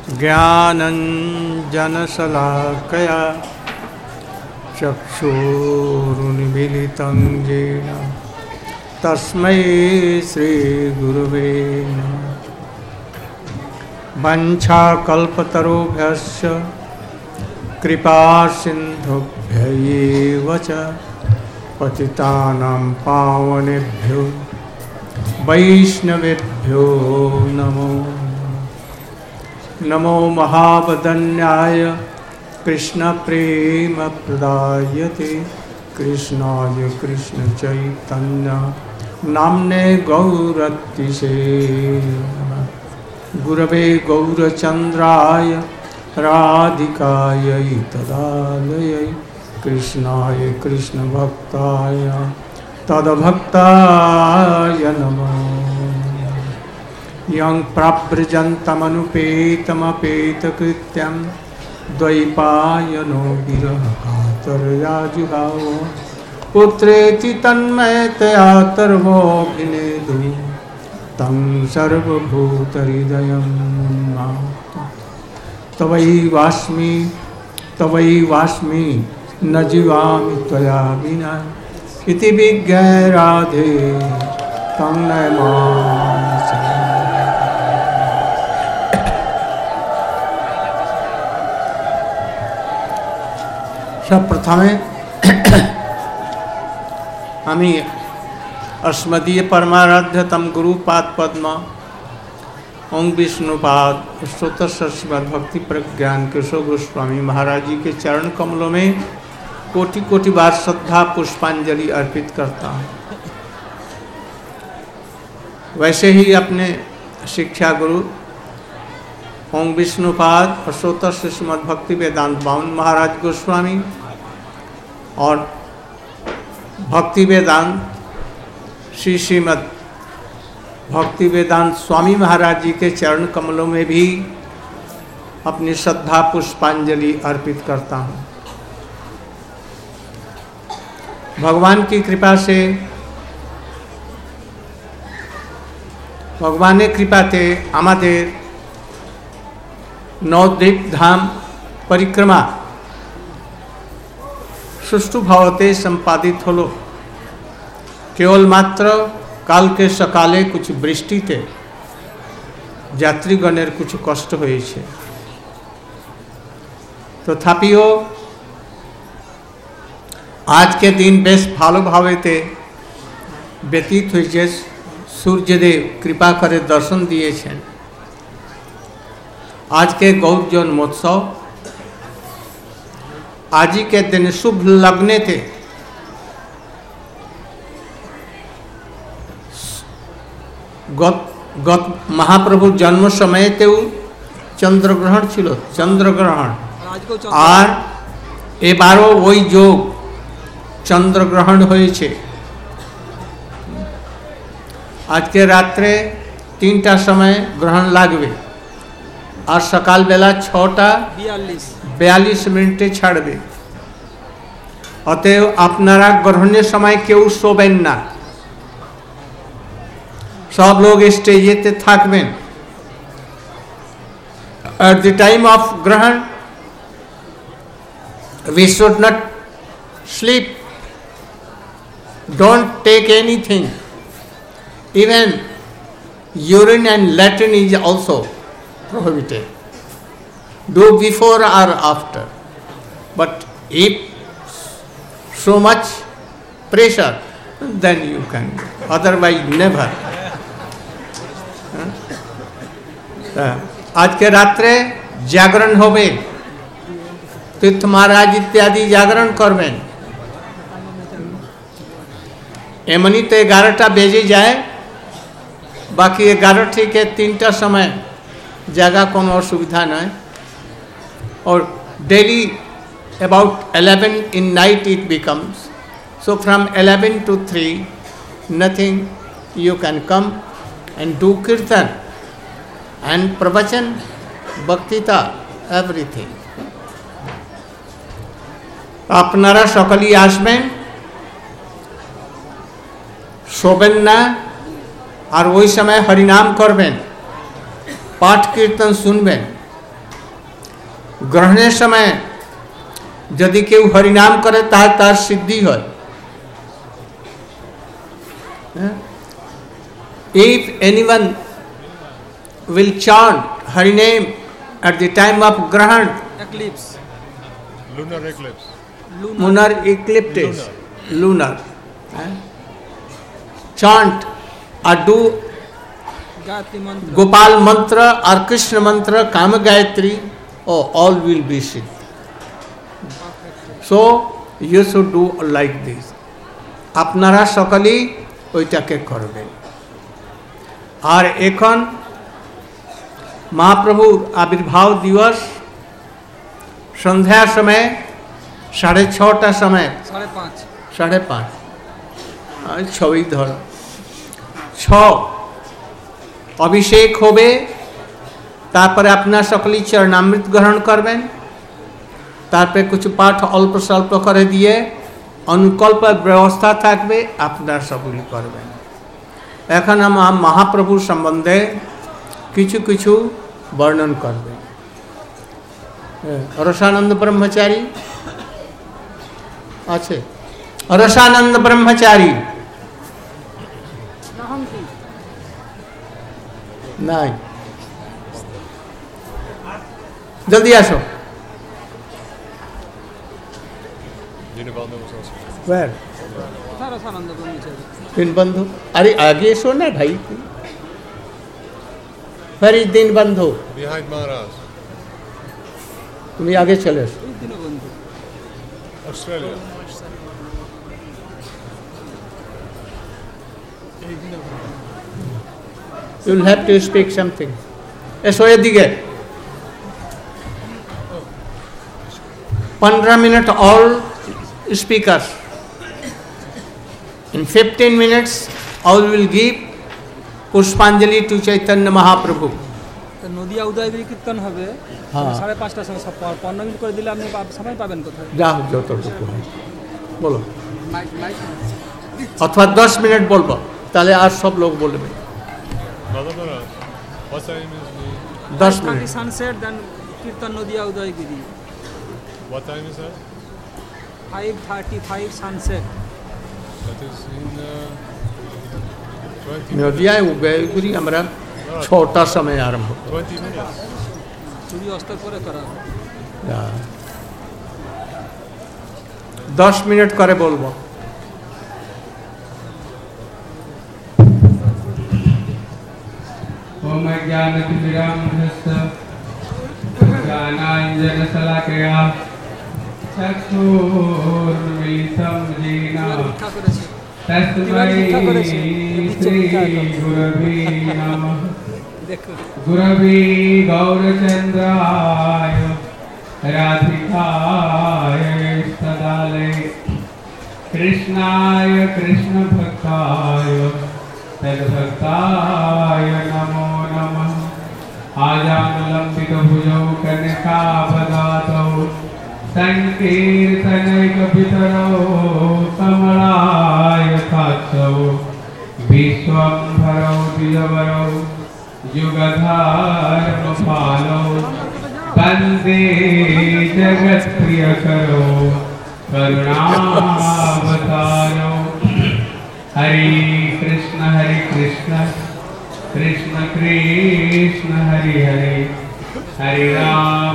ज्ञानञ्जनशलाकया चक्षुरुन्मीलितं येन तस्मै श्रीगुरवे नमः। वञ्चाकल्पतरुभ्यश्च कृपासिन्धुभ्यैव च पतितानां पावनेभ्यो वैष्णवेभ्यो नमो नमो महावदन्याय कृष्णप्रेमप्रदायते कृष्णाय कृष्णचैतन्य नाम्ने गौरतिसे गुरवे गौरचन्द्राय राधिकायै तदालयै कृष्णाय कृष्णभक्ताय तद्भक्ताय नमः। यं प्रव्रजन्तमनुपेतमपेतकृत्यं द्वैपायनो विरहकातर्याजुहाव पुत्रेति तन्मयतया तर्वोऽभिनेदु तं सर्वभूतहृदयं तवैवास्मि न जीवामि त्वया विना इति विज्ञाय राधे तं नमामि। सब प्रथमे आमी अस्मदीय परमाराध्य तम गुरुपाद पद्म ओं विष्णुपाद स्तोत्र श्रीमद् भक्ति प्रज्ञान केशव गोस्वामी महाराज जी के चरण कमलों में कोटि कोटि बार श्रद्धा पुष्पांजलि अर्पित करता हूँ। वैसे ही अपने शिक्षा गुरु ओं विष्णुपाद स्तोत्र श्रीमद् भक्ति वेदांत बावन महाराज गोस्वामी और भक्ति वेदांत श्रीमद् भक्ति वेदांत स्वामी महाराज जी के चरण कमलों में भी अपनी श्रद्धा पुष्पांजलि अर्पित करता हूँ। भगवान की कृपा से भगवान कृपाते आमादेर नवद्वीप धाम परिक्रमा सुष्ठु भावते संपादित हलो। केवल मात्र काल के सकाले कुछ बृष्टिते यात्रीगणेर कुछ कष्ट हयेछे, तथापिओ आज के दिन बेश भालो भावेते व्यतीत हयेछे। सूर्यदेव कृपा करे दर्शन दिएछेन। आज के गौर जन्मोत्सव आज ही के दिन शुभ लग्ने थे गत महाप्रभु जन्म समय चंद्रग्रहण छिलो चंद्रग्रहण और एबारो वही जोग चंद्रग्रहण होयेछे। आज के रात्रे 3टा समय ग्रहण लागबे और सकाल बेला 6:42 छाड़बे। अतएव आपनारा ग्रहणेर समय केउ शोबेन ना, सब लोग स्टेजेते थाकबेन। एट द टाइम ऑफ ग्रहण we should not sleep, don't take anything, even urine and latrine is also prohibited. Do before or after, but if so much pressure, then you can, otherwise never. आज के रात्रे जागरण होबे, तीर्थ महाराज इत्यादि जागरण करबेन। एमनी तो 11टा बेजे जाए, बाकी 11 के 3टा समय जगह कोनो असुविधा नहीं। और daily about 11 in night it becomes, so from 11 to 3 nothing, you can come and do kirtan and pravachan, bhaktita, everything. আপনারা সকলেই আসবেন, শোবেন না, আর ওই সময় হরিনাম করবেন, पाठ कीर्तन सुनबें ग्रहणे समय यदि केउ हरिनाम करे तार सिद्धि है। If anyone will chant Hari name at the time of Grahan, eclipse, lunar eclipse, lunar eclipse, lunar, chant or do Gopal mantra or Krishna mantra, Kama Gayatri, all will be siddh. So you should do like this. আপনারা সকলেই ওইটাকে করবেন। আর এখন মহাপ্রভুর আবির্ভাব দিবস সন্ধ্যার সময় 6:30 समय 5:30 ছবি ধরো 6 অভিষেক হবে। তারপরে আপনারা সকলেই চরণামৃত গ্রহণ করবেন। তারপরে কিছু পাঠ অল্প স্বল্প করে দিয়ে অনুকল্প ব্যবস্থা থাকবে, আপনারা সকলেই করবেন। এখন আমরা মহাপ্রভুর সম্বন্ধে কিছু কিছু বর্ণন করবে। রসানন্দ ব্রহ্মচারী আছে? রসানন্দ ব্রহ্মচারী নাই? জলদি আসো। Where? दीनबंधु, अरे आगे सो ना भाई। Where is Deenbandhu? Behind Maharaj. तुम्हें आगे चले। Australia. You will have to speak something. ऐसो ये दिगे 15 minute all speakers. In 15 minutes, all will give Pushpanjali to Chaitanya Mahaprabhu. Nadia Udaygiri কীর্তন হবে 5:30টার সময়। 15 মিনিট করে দিলে আপনি সময় পাবেন কোথায়? যাও যতটুকু বলো, অথবা 10 মিনিট বলবো, তাহলে আর সব লোক বলবে। 10 minute. Sunset then kirtan Nadia Udaygiri. What time is that? 5:35 sunset. That is in 20 Nadia Udaygiri আমরা 6টার সময় আরম্ভ। 20 minutes. সূর্য অস্তের পরে করা। 10 মিনিট করে বলবো। ओम ज्ञानतिमिरान्धस्य ज्ञानाञ्जनशलाकया चक्षुरुन्मीलितं येन तस्मै श्रीगुरवे नमः। गुरवे गौरचन्द्राय राधिकाय तदालये कृष्णाय कृष्णभक्ताय तद्भक्ताय नमो नमः। आजानुलम्बितभुजौ कनकावदातौ संकीर्तनैकपितरौ कमलायताक्षौ विश्वम्भरौ द्विजवरौ युगधर्मपालौ वन्दे जगत्प्रियकरौ करुणावतारौ। हरे कृष्ण कृष्ण कृष्ण हरे हरे, हरे राम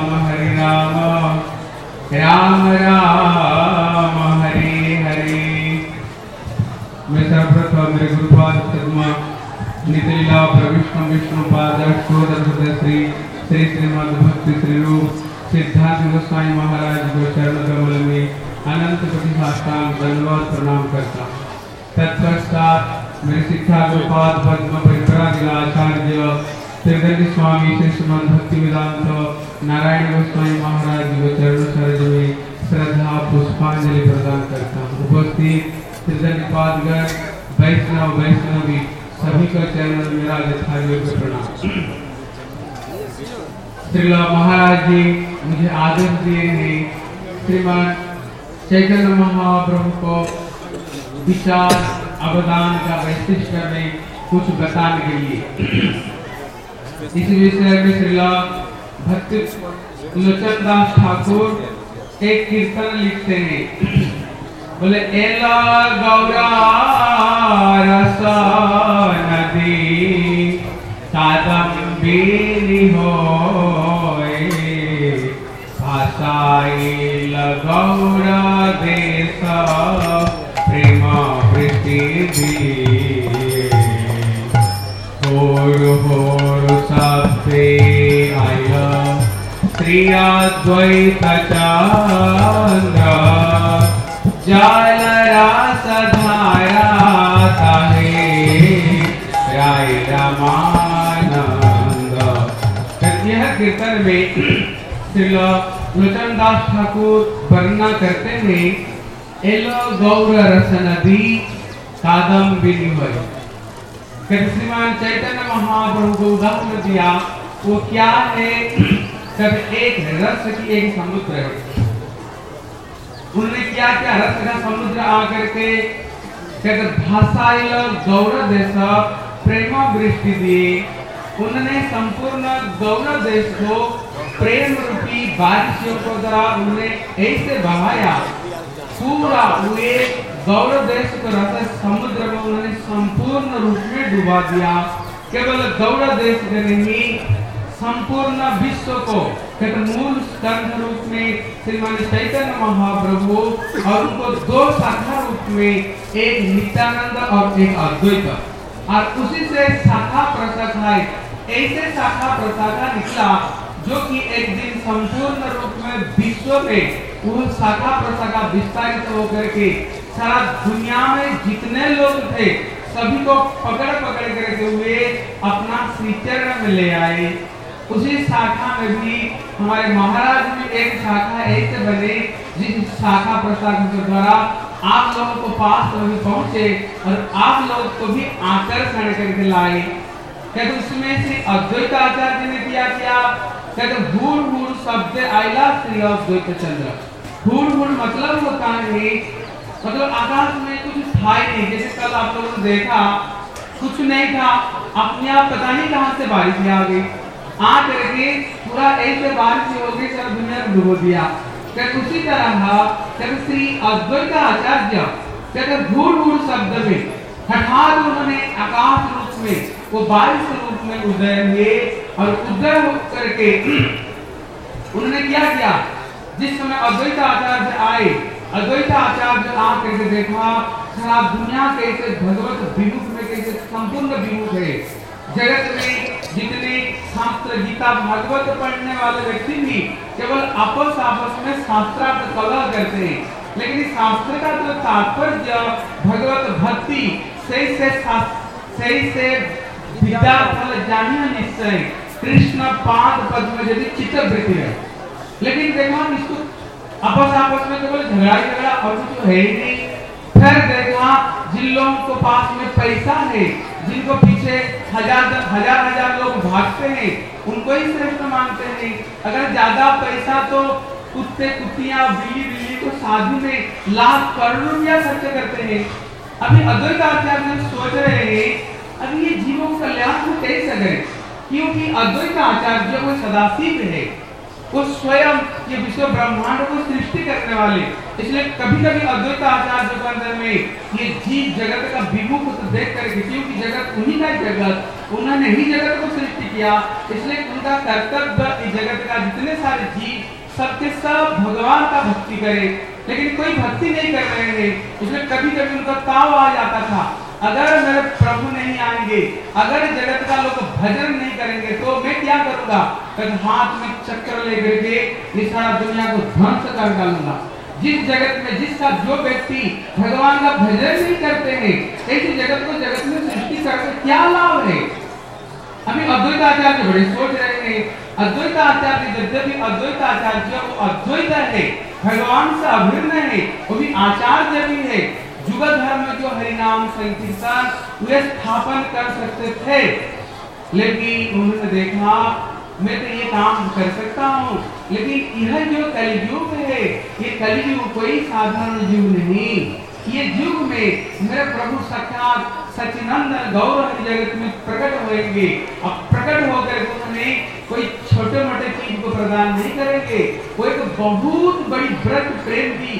राम राम हरे हरे। मैं सर्वप्रथम मेरे गुरुपाद सदमा नितिला प्रविष्णु विष्णुपाद श्री श्री श्रीमद् भक्ति श्री रूप सिद्धांत गोस्वामी महाराज को चरण कमल में अनंत कोटि साष्टांग दंडवत प्रणाम करता हूँ। तत्पश्चात मेरे शिक्षा गोपाद पद्म परिपराधिक आचार्य त्रिवेणी स्वामी श्री श्रीमद् भक्ति वेदांत नारायण गोस्वामी महाराज को चरण सरोज में श्रद्धा पुष्पांजलि प्रदान करता हूँ। उपस्थित त्रिवेणी पादगण वैष्णव वैष्णवी सभी का चरण मेरा यथायोग्य प्रणाम। श्रीला महाराज जी मुझे आदेश दिए हैं श्रीमान चैतन्य महाप्रभु को विचार अवदान का वैशिष्ट में कुछ बताने के लिए। इस विषय में श्रीला भक्ति लोचन दास ठाकुर एक कीर्तन लिखते हैं, बोले एला गौरा रस नदी कादम्बिनी होए भाषाइल गौरा देश प्रेम वृत्ति दिए होर होर सबसे आया श्री अद्वैत चंद्र जल रस धारा ताहे राय रामानंद। यह कीर्तन में श्री लोचन दास ठाकुर वर्णना करते हैं एलो गौर रस नदी कादम्बिनी होए। श्रीमान चैतन्य महाप्रभु को उदाहरण दिया, वो क्या है? कभी एक रस की एक समुद्र है, उन्होंने क्या क्या रस का समुद्र आकर के कहते भाषाइल गौर देश प्रेम वृष्टि दिए, उन्होंने संपूर्ण गौर देश को प्रेम रूपी बारिशों को द्वारा उन्होंने ऐसे बहाया, पूरा हुए गौर देश को रस समुद्र में उन्होंने संपूर्ण रूप में डुबा दिया। केवल गौर देश के नहीं, संपूर्ण विश्व को मूल स्कंध रूप में श्रीमान चैतन्य महाप्रभु और उनको दो शाखा रूप में, एक नित्यानंद और एक अद्वैत, और उसी से शाखा प्रशाखा ऐसे शाखा प्रशाखा निकला जो कि एक दिन संपूर्ण रूप में विश्व में वो शाखा प्रशाखा विस्तारित होकर के सारा दुनिया में जितने लोग थे सभी को पकड़ पकड़ करके हुए अपना श्री चरण में ले आए। उसी शाखा में भी हमारे महाराज भी एक शाखा ऐसे बने जिस शाखा प्रशाखा के द्वारा आप लोगों को पास में पहुंचे और आप लोगों को भी आकर्षण करके लाए। कहते उसमें से अद्वैत आचार्य ने दिया क्या? कहते भूर भूर शब्द आइला श्री अद्वैत चंद्र। भूर भूर मतलब होता है, मतलब आकाश में कुछ था ही नहीं। जैसे कल आप लोगों ने देखा कुछ नहीं था, अपने आप पता नहीं कहां से बारिश आ गई, आ करके पूरा ऐसे बारिश हो गई, सारा दुनिया को डुबो दिया। कहते उसी तरह कहते श्री अद्वैत आचार्य कहते भूर भूर शब्द में हठात उन्होंने आकाश रूप में वो बारिश रूप में उदय हुए और उदय होकर के उन्होंने क्या किया? जिस समय अद्वैत आचार्य आए, अद्वैत आचार्य आकर के देखा सारा दुनिया कैसे भगवत विमुख में कैसे संपूर्ण विमुख है। जगत में जितने शास्त्र गीता भागवत पढ़ने वाले व्यक्ति भी केवल आपस में शास्त्रार्थ कलह करते हैं, लेकिन इस शास्त्र का जो तात्पर्य भगवत भक्ति सही से विद्या फल जानिए निश्चय कृष्ण पाद पद में यदि चित्तवृत्ति है। लेकिन देखा इसको आपस में केवल झगड़ा और कुछ है ही नहीं। फिर देखा जिन लोगों को पास में पैसा है, जिनको पीछे हजार लोग भागते हैं, उनको ही श्रेष्ठ मानते हैं। अगर ज्यादा पैसा तो कुत्ते कुत्तियां बिल्ली को शादी में लाख करोड़ रुपया खर्च करते हैं। अभी अद्वैत आचार्य सोच रहे हैं अभी ये जीवों को कल्याण को कैसे करें, क्योंकि अद्वैत आचार्य वो सदाशिव है, वो स्वयं ये विश्व ब्रह्मांड को सृष्टि करने वाले। इसलिए कभी कभी अद्वैत आचार्य के अंदर में ये जीव जगत का विमुख देख करके, क्योंकि जगत उन्हीं का जगत, उन्होंने ही जगत को सृष्टि किया, इसलिए उनका कर्तव्य इस जगत का जितने सारे जीव सबके सब भगवान का भक्ति करे, लेकिन कोई भक्ति नहीं कर रहे हैं। इसलिए कभी कभी उनका ताव आ जाता था, अगर मेरे प्रभु नहीं आएंगे, अगर जगत का लोग भजन नहीं करेंगे तो मैं क्या करूंगा? हाथ में चक्कर लेकर के ये सारा दुनिया को ध्वंस कर डालूंगा। जिस जगत में जिसका जो व्यक्ति भगवान का भजन नहीं करते हैं, ऐसी जगत को जगत में सृष्टि करके क्या लाभ है? अभी अद्वैत आचार्य बड़े सोच रहे हैं। अद्वैत आचार्य यद्यपि अद्वैत आचार्य वो अद्वैत है, भगवान से अभिन्न है, वो भी आचार्य भी है। युग धर्म जो हरिनाम संकीर्तन वे स्थापन कर सकते थे, लेकिन उन्होंने देखा मैं तो ये काम कर सकता हूँ, लेकिन यह जो कलयुग है, ये कलयुग कोई साधारण युग नहीं। ये युग में मेरे प्रभु साक्षात सच्चिदानंद गौर हरि जगत में प्रकट होंगे। अब प्रकट होकर उन्होंने कोई छोटे मोटे चीज को प्रदान नहीं करेंगे, वो एक बहुत बड़ी व्रत प्रेम की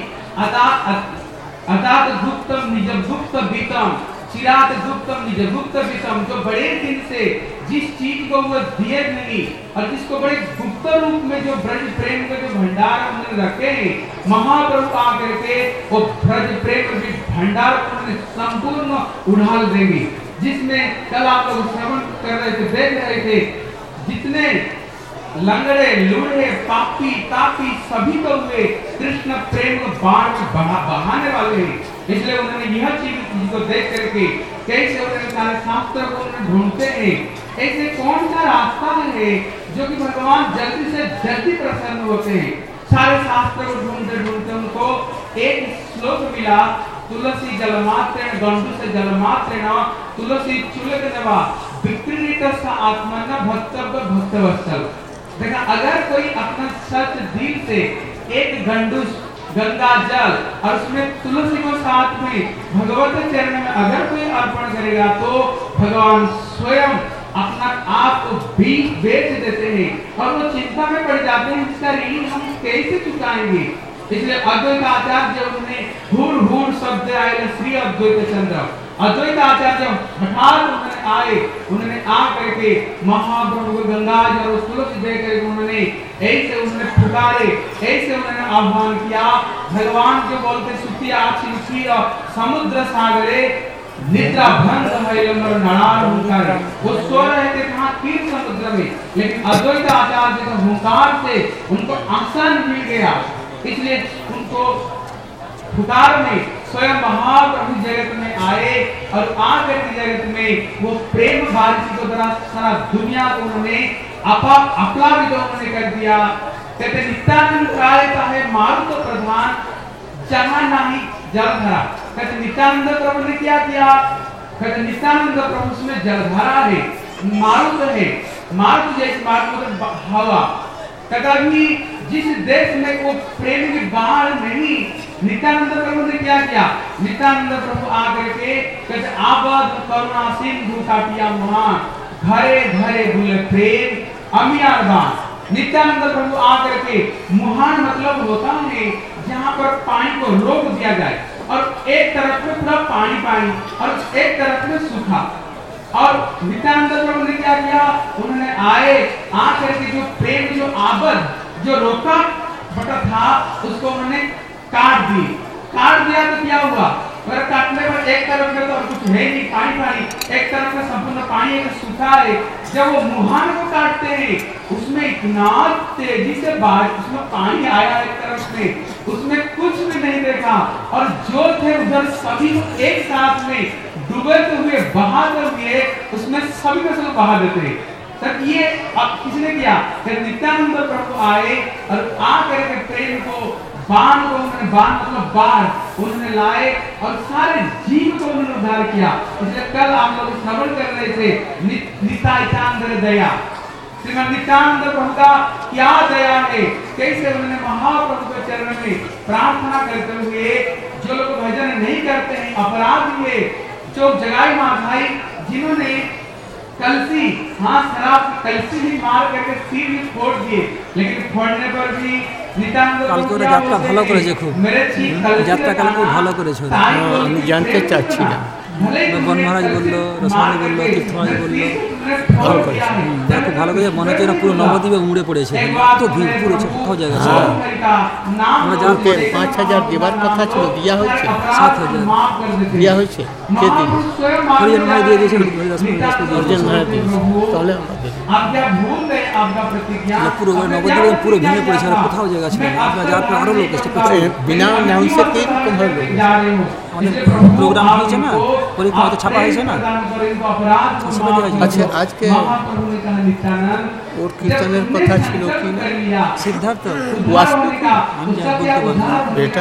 अतात गुप्तम निज गुप्त बीतम चिरात गुप्तम निज गुप्त बीतम, जो बड़े दिन से जिस चीज को वो दिए नहीं और जिसको बड़े गुप्त रूप में जो ब्रज प्रेम का जो भंडार उन्होंने रखे हैं, महाप्रभु आकर के वो ब्रज प्रेम के भंडार उन्होंने संपूर्ण उड़ाल देंगे। जिसमें कल आप लोग श्रवण कर रहे थे, देख रहे थे, जितने लंगड़े लूढ़े पापी तापी सभी को हुए कृष्ण प्रेम को बाढ़ में बहाने वाले हैं। इसलिए उन्होंने यह चीज को देख करके कैसे उन्होंने सारे शास्त्र को उन्होंने ढूंढते हैं, ऐसे कौन सा रास्ता है जो कि भगवान जल्दी से जल्दी प्रसन्न होते हैं। सारे शास्त्र को ढूंढते ढूंढते उनको एक श्लोक मिला, तुलसी जलमात्रेण गंडू से जलमात्रेण तुलसी चुलक नवा विक्रीत आत्मन भक्तव्य भक्तवत्सल। देखा, अगर कोई अपना सच दिल से एक गंडूस गंगा जल और उसमें तुलसी को साथ में भगवत चरण में अगर कोई अर्पण करेगा तो भगवान स्वयं अपना आप को बेच देते हैं और वो चिंता में पड़ जाते हैं, इसका ऋण हम कैसे चुकाएंगे। इसलिए अद्वैत आचार्य उन्होंने हूर हूर शब्द आए श्री अद्वैत चंद्र, अद्वैत आचार्य हठात उन्होंने आए, उन्होंने आ करके महाप्रभु को गंगा जल और तुलसी दे करके उन्होंने ऐसे उन्होंने पुकारे, ऐसे उन्होंने आह्वान किया। भगवान जो बोलते सुतिया क्षीर समुद्र सागरे निद्रा भंग है लंगर नणार हुंकार, वो सो रहे थे कहाँ क्षीर समुद्र में, लेकिन अद्वैत आचार्य के हुंकार से उनको आसन मिल गया। इसलिए उनको पुकार में स्वयं महाप्रभु जगत में आए और आकर के जगत में वो प्रेम बारिश को द्वारा सारा दुनिया को उन्होंने अपलावित उन्होंने कर दिया। कहते नित्यानंद प्रायता है मारुत प्रधान जहां नहीं जलधारा। कहते नित्यानंद प्रभु ने क्या किया, कहते नित्यानंद प्रभु उसमें जलधारा है, मारुत है, मारुत जैसे मारुत हवा। कभी जिस देश में वो प्रेम की बाढ़ नहीं, नित्यानंद प्रभु ने क्या किया, नित्यानंद प्रभु आकर के कहते आबद करुणा सिंधु काटिया महान घरे घरे भूले प्रेम अमियार बाण। नित्यानंद प्रभु आकर के मुहान मतलब होता है जहाँ पर पानी को रोक दिया जाए और एक तरफ में पूरा पानी पानी और एक तरफ में सूखा। और नित्यानंद प्रभु ने क्या किया, उन्होंने आए आकर के जो प्रेम जो आबद जो रोका बटा था उसको उन्होंने काट दिया तो क्या हुआ, अगर काटने पर एक तरफ में तो कुछ है नहीं पानी पानी, एक तरफ में संपूर्ण पानी एक सूखा है। जब वो मुहान को काटते हैं उसमें इतना तेजी से बारिश उसमें पानी आया एक तरफ में, उसमें कुछ भी नहीं देखा और जो थे उधर सभी एक साथ में डूबते हुए बहाते हुए उसमें सभी को सब बहा देते हैं। तब ये अब किसने किया, नित्यानंद प्रभु आए और आकर के प्रेम को बाण को उन्होंने बाण मतलब बाढ़ उन्होंने लाए और सारे जीव को उन्होंने उद्धार किया। इसलिए कल आप लोग श्रवण कर रहे थे नित्यानंद दया, श्रीमद नित्यानंद प्रभु का क्या दया है, कैसे उन्होंने महाप्रभु के चरण में प्रार्थना करते हुए जो लोग भजन नहीं करते हैं अपराधी है, चौक जगाई माधाई जिन्होंने कलसी शराब कलसी भी मार करके सिर भी फोड़ दिए, लेकिन फोड़ने पर भी কালকে ওরা যাত্রা ভালো করেছে, খুব যাত্রা কালকে ভালো করেছে। আমি জানতে চাচ্ছি না, বন মহারাজ বললো, রসমানি বললো, তীর্থ মহারাজ বললো ভালো করেছে, খুব ভালো করে মনে হচ্ছে না পুরো নবদ্বীপে উড়ে পড়েছে, এত ভিড় পুরো কোথাও জায়গা ছিল। আমরা জানতে 5000 দেবার কথা ছিল, দিয়া হয়েছে 7000 দিয়া হয়েছে, কে দিন হরিজন মহারাজ দিয়ে দিয়েছে, হরিজন মহারাজ দিয়েছে, তাহলে আমরা পুরো নবদ্বীপে পুরো ভেঙে পড়েছে, আর কোথাও জায়গা ছিল না। আপনারা যাওয়ার পর আরও লোক এসছে বিনা নাউন্সে কিরকম হলো, অনেক প্রোগ্রাম হয়েছে না, পরীক্ষা হয়তো ছাপা হয়েছে না। আচ্ছা আজকে ওর কীর্তনের কথা ছিল কি না, সিদ্ধার্থ वास्तु আমি বলতে পারবো बेटा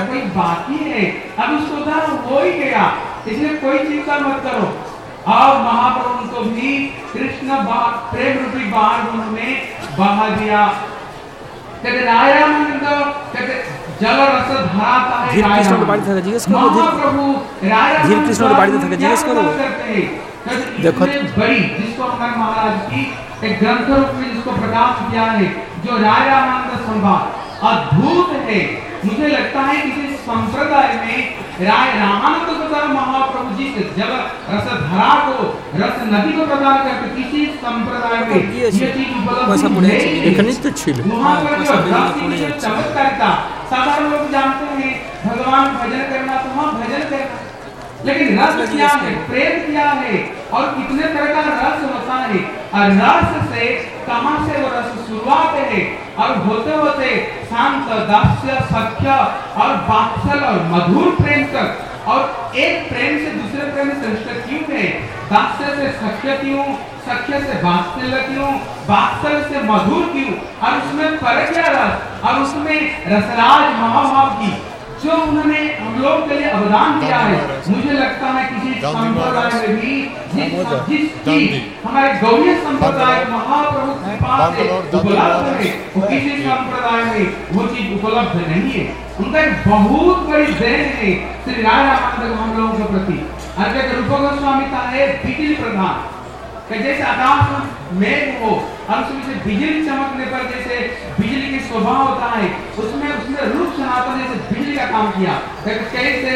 इसलिए कोई चिंता मत करो। और महाप्रभु को भी कृष्ण प्रेम रूपी बाण उन्होंने बहा दिया। कहते रायानंद कहते जल रस धाराता है, धीर कृष्ण के बाड़ी था जिज्ञेस करो, महाप्रभु धीर कृष्ण के बाड़ी था जिज्ञेस करो। देखो बड़ी जिसको हमारे महाराज की एक ग्रंथ रूप में जिसको प्रकाश किया है, जो राय रामानंद संवाद अद्भुत है। मुझे लगता है किसी संप्रदाय में राय रामानंद को महाप्रभु जी से जब रसधारा को, रस नदी को प्रदान करके किसी संप्रदाय में ये चीज उपलब्ध है। वहाँ पर जो रस की चमत्कारिता, साधारण लोग जानते हैं भगवान भजन करना तो हाँ भजन करना, लेकिन रस क्या है, प्रेम क्या है, और कितने तरह का रस होता है, और रस से कहां से वो रस शुरुआत है, और होते होते शांत, दास्य, सख्य और वात्सल और मधुर प्रेम तक, और एक प्रेम से दूसरे प्रेम में श्रेष्ठ क्यों है, दास्य से सख्य क्यों, सख्य से वात्सल्य क्यों, वात्सल्य से मधुर क्यों, और उसमें फर्क क्या रस, और उसमें रसराज महाभाव की जो उन्होंने हम लोग के लिए अवदान किया है। मुझे लगता है किसी संप्रदाय में भी जिसकी हमारे गौड़ीय संप्रदाय महाप्रभु कृपा से उपलब्ध है, वो किसी संप्रदाय में वो चीज उपलब्ध नहीं है। उनका एक बहुत बड़ी देन है श्री राय रामानंद हम लोगों के प्रति। अर्घ्य रूप गोस्वामी का है बिजली प्रधान, जैसे आकाश में मेघ हो और उसमें से बिजली चमकने पर जैसे बिजली की शोभा होता है, उसमें रूप सनातन जैसे बिजली का काम किया। कैसे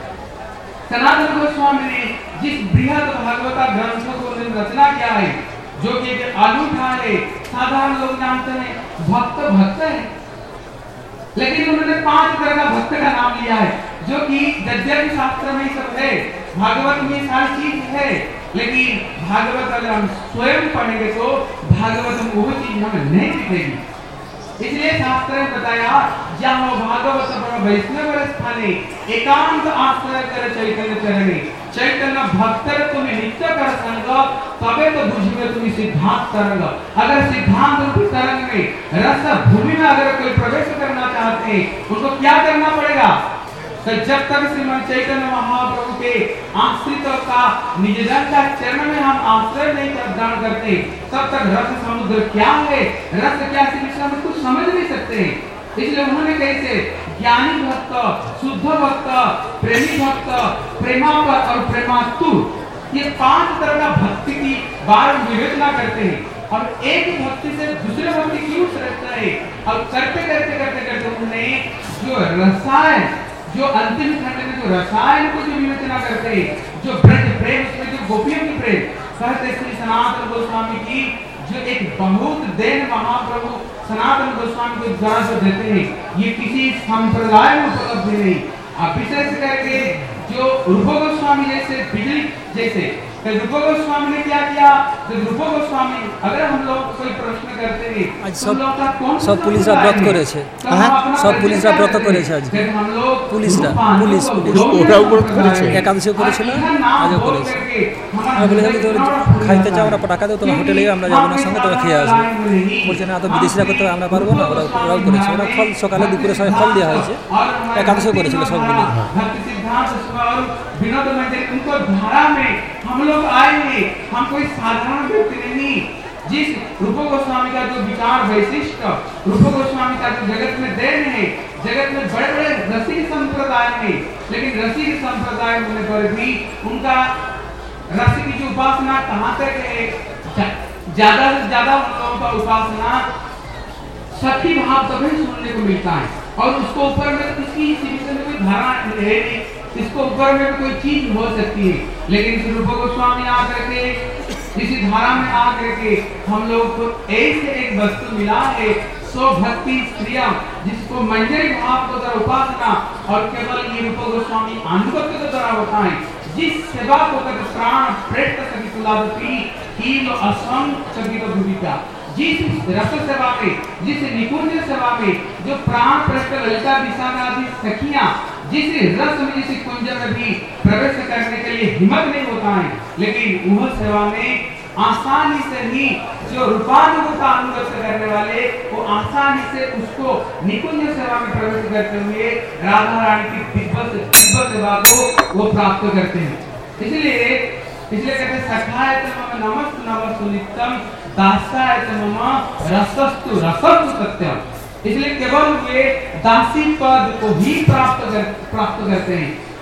सनातन गोस्वामी ने जिस बृहद भागवता ग्रंथों को रचना किया है, जो कि एक अनूठा है, साधारण लोग जानते हैं भक्त है, लेकिन उन्होंने 5 तरह का भक्त का नाम लिया है, जो कि गद्य के शास्त्र में सब है, भागवत में सारी चीज है, लेकिन भागवत अगर हम स्वयं पढ़ेंगे तो भागवत में वो चीज हमें नहीं दिखेगी। इसलिए शास्त्र ने बताया जहाँ भागवत वैष्णव स्थाने एकांत आश्रय कर चैतन्य चरणे, चैतन्य भक्तर तुम्हें नित्य कर संग, तबे तो बुझिए तुम्हें सिद्धांत तरंग। अगर सिद्धांत रूपी तरंग में रस भूमि में अगर कोई प्रवेश करना चाहते हैं, उनको क्या करना पड़ेगा? तो जब तक श्रीमद् चैतन्य महाप्रभु के आश्रितों का निज जन का चरण में हम आश्रय नहीं प्रदान करते, तब तक रस समुद्र क्या है, रस क्या है, हम कुछ समझ नहीं सकते। इसलिए उन्होंने कैसे ज्ञानी भक्त, शुद्ध भक्त, प्रेमी भक्त, प्रेमापर और प्रेमातुर, ये 5 तरह का भक्ति की बार विवेचना करते हैं, और एक भक्ति से दूसरे भक्ति क्यों श्रेष्ठ है, और करते करते करते करते उन्होंने जो रसायन, जो अंतिम खंड में जो रसायन को जो विवेचना करते हैं, जो ब्रज प्रेम, उसमें जो गोपियों की प्रेम, कहते श्री सनातन गोस्वामी की जो एक बहुत देन महाप्रभु सनातन गोस्वामी को द्वारा जो देते हैं, ये किसी संप्रदाय में उपलब्ध नहीं। अब विशेष करके जो रूप गोस्वामी जैसे बिजली जैसे, तो रूप गोस्वामी ने क्या किया, तो रूप गोस्वामी अगर हम लोग कोई प्रश्न करते हैं, आज सब पुलिसरा व्रत करे छे, सब पुलिसरा व्रत करे छे, आज पुलिसरा पुलिस ওরা ব্রত করেছে, একাদশী করেছিল, আজও করেছে। আমি বলে যাবো তো খাইতে চাও না, টাকা দাও, তোমার হোটেলে আমরা যাবো না, সঙ্গে তোমরা খেয়ে আসবে। বলছে না, তো বিদেশিরা করতে আমরা পারবো না, ওরাও করেছে। ওরা ফল সকালে দুপুরে সবাই ফল দেওয়া হয়েছে, একাদশী করেছিল সবগুলো। विनोद मंदिर उनको धारा में हम लोग आए हैं, हम कोई साधारण व्यक्ति नहीं। जिस रूप गोस्वामी का जो विचार वैशिष्ट, रूप गोस्वामी का जो जगत में देन है, जगत में बड़े बड़े रसिक संप्रदाय है, लेकिन रसिक संप्रदाय होने पर भी उनका रस की जो उपासना कहाँ तक है, ज्यादा से ज्यादा उन लोगों का उपासना सखी भाव तभी सुनने को मिलता है, और उसको ऊपर में इसकी विषय में कोई धारणा है नहीं, इसको ऊपर में कोई चीज हो सकती है। लेकिन रूप गोस्वामी आकर के इसी धारा में आकर के हम लोग को ऐसे एक वस्तु मिला है, सो भक्ति प्रिया, जिसको मंजरी भाव को द्वारा उपासना, और केवल ये रूप गोस्वामी अनुभव के द्वारा होता है। जिस सेवा को करके प्राण प्रेत सकी तुलावती कीलो असंग सकित भूमिका, जिस रस सेवा में, जिस निकुंज सेवा में जो प्राण प्रेत ललिता विशाखा आदि सखियां जिस रस में, जिस कुंज में भी प्रवेश करने के लिए हिम्मत नहीं होता है, लेकिन वह सेवा में आसानी से ही जो रूपानुगत का अनुगत करने वाले वो आसानी से उसको निकुंज सेवा में प्रवेश करते हुए राधा रानी की दिव्य सेवा को वो प्राप्त करते हैं। इसलिए कहते हैं सखाय मम नमस्तु नमस्तु नित्यम दासाय मम रसस्तु रसस्तु सत्यम। इसलिए केवल वे दासी पद को ही प्राप्त करते हैं।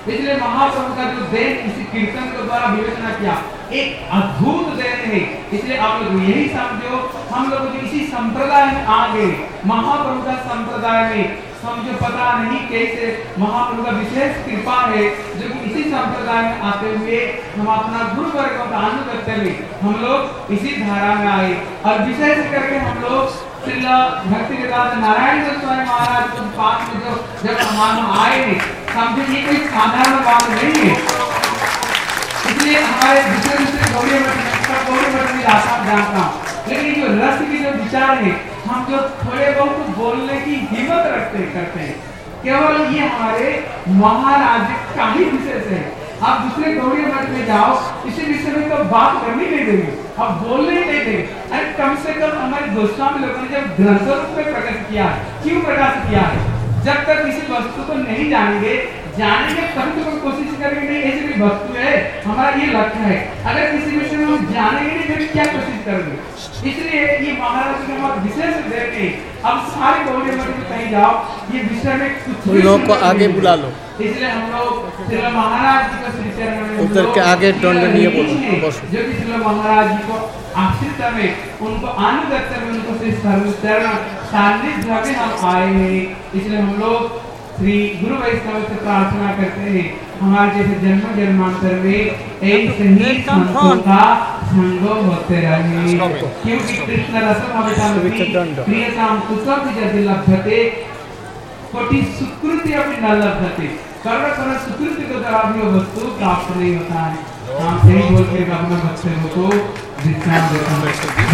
इसलिए महाप्रभु का जो देन इसी कीर्तन के द्वारा विवेचना किया एक अद्भुत देन है। इसलिए आप लोग यही समझो, हम लोग जो इसी संप्रदाय में आ गए, महाप्रभु का संप्रदाय में समझो, पता नहीं कैसे महाप्रभु का विशेष कृपा है जो कि इसी संप्रदाय में आते हुए हम अपना गुरु वर्ग का दान करते हुए हम लोग इसी धारा में आए। और विशेष करके हम लोग श्रील भक्तिवेदांत नारायण स्वामी महाराज के पास में जब हम आए, समझे ये कोई साधारण बात नहीं है। इसलिए हमारे दूसरे गौड़ी मठ में आता जानता हूँ, लेकिन जो रस की जो विचार है, हम जो थोड़े बहुत बोलने की हिम्मत करते हैं, केवल ये हमारे महाराज का ही विशेष है। आप दूसरे गौड़ी मठ में जाओ, इसी विषय में तो बात करनी नहीं देंगे, अब बोलने ही नहीं देंगे। अरे कम से कम हमारे गोस्वामी लोगों ने जब ग्रंथ रूप में प्रकट किया है, क्यों प्रकाश किया है? जब तक किसी वस्तु को नहीं जानेंगे तभी तो कोशिश करेंगे नहीं ऐसी कोई वस्तु है, हमारा ये लक्ष्य है। अगर किसी विषय में हम जानेंगे नहीं फिर क्या कोशिश करेंगे? इसलिए ये महाराज के हमारे विशेष देते, अब सारे गौड़ी मठ में कहीं जाओ, ये विषय में कुछ लोग को आगे बुला लो। इसलिए हम लोग श्रील महाराज जी को श्री चरण में उधर के आगे दंडनीय बोलो, जो कि श्रील महाराज जी को आश्रित में उनको अनुगत्य में उनको श्री चरण सान्निध्य में हम आए हैं। इसलिए हम लोग श्री गुरु वैष्णव से प्रार्थना करते हैं, हमारे जैसे जन्म जन्मांतर में ऐसे ही संतों का संग होते रहे, क्योंकि कृष्ण रसम अभिधानति प्रियताम कुसुम यदि लभ्यते कोटि सुकृति अपनी न लभ्यते। कर्ण सुकृति के द्वारा भी वो वस्तु प्राप्त नहीं होता है। हम सही बोल के अपना बच्चे को विश्राम देता हूँ।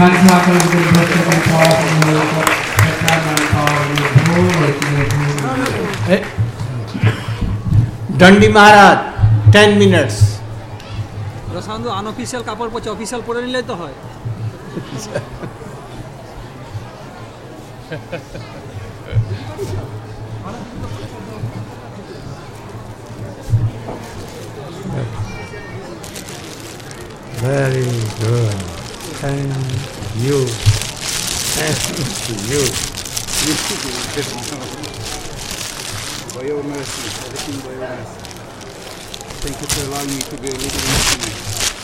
दंडी महाराज 10 minutes। रसांदु अनऑफिशियल कापड़ पड़े ऑफिशियल पड़े निले तो है। Very good. Thank you. Thank you. By your mercy, everything by your mercy. Thank you for allowing me to be a little instrument.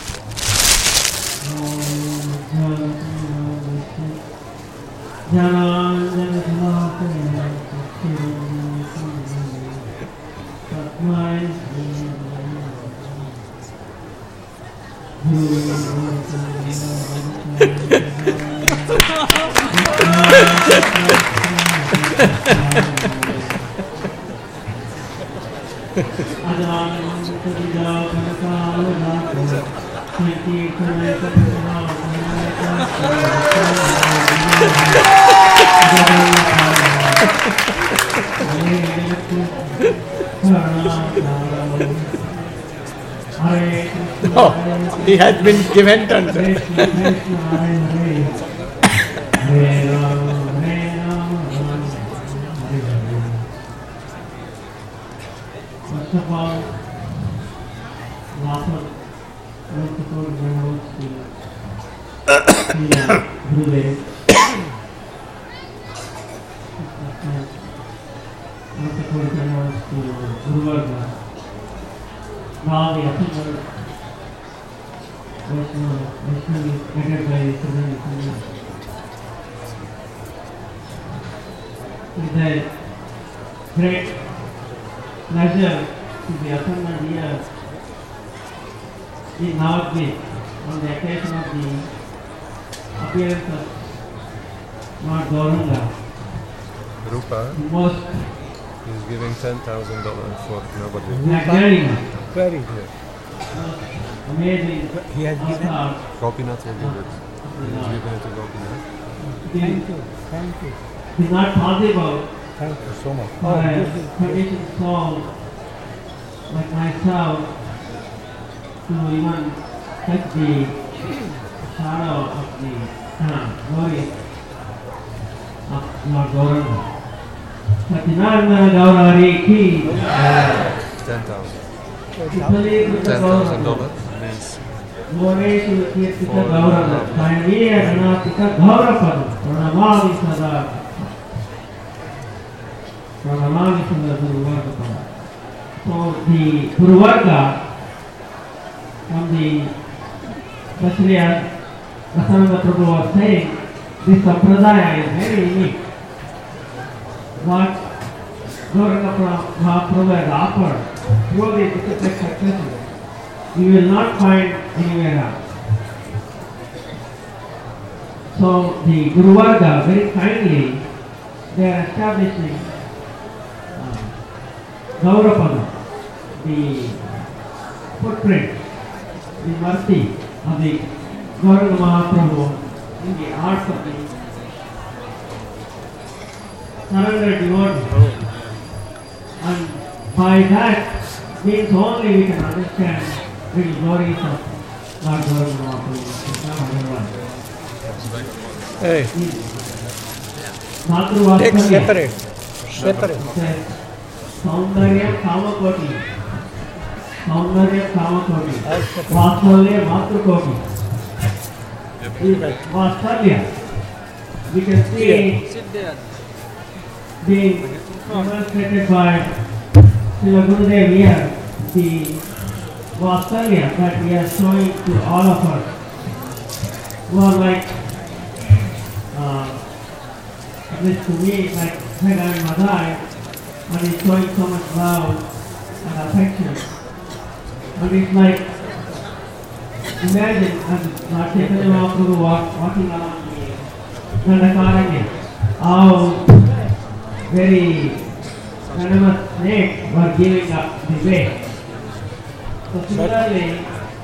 Oh, he has been given thunder. First of all, lots of multiple generals to Gurudev. Multiple generals to Guru Varga. Now the official Vaishnav is headed by Siddhanta. It is a great pleasure to be attended here in Navadvip on the occasion of the appearance of Lord Gauranga. Rupa Most is giving $10,000 for nobody. Very good. Amazing. He has given. Gopinath will give it. He's giving it to Gopinath. Thank you. It is not possible Thank you so much. for a conditioned soul like myself to even touch the shadow of the glory of Lord Gauranga. Satinarana Gaurari ki 10,000. $10,000 means Moreshu Kirtika Gauranga Kainiya Ganatika Gaurapadu Pranamami Sada Guru Vargapadu So the Guru Varga from the, especially as Rasananda Prabhu was saying, this Sampradaya is very unique. What Gauranga Mahaprabhu has offered through the disciplined successes, you will not find anywhere else. So the Guru Varga very kindly they are establishing Gaurapada, the footprint, the mercy of the Gauranga Mahaprabhu in the hearts of the surrendered devotees. And by that means only we can understand the glories of Lord Gauranga Mahaprabhu. Hey, Matru take Vatsalya separate. says, Saundaryam Kamakoti, Saundaryam Kamakoti, Vatsalya Matrukoti. Vatsalya, we can see Sit there. being demonstrated by Srila Gurudev here, the Vatsalya that we are showing to all of us, who are like, at least to me, like Bhagavan Madai, and he's showing so much love and affection. And it's like, imagine as Lord Chaitanya Mahaprabhu walking along the Dandakaranya, how very venomous snakes were giving up the way. So similarly,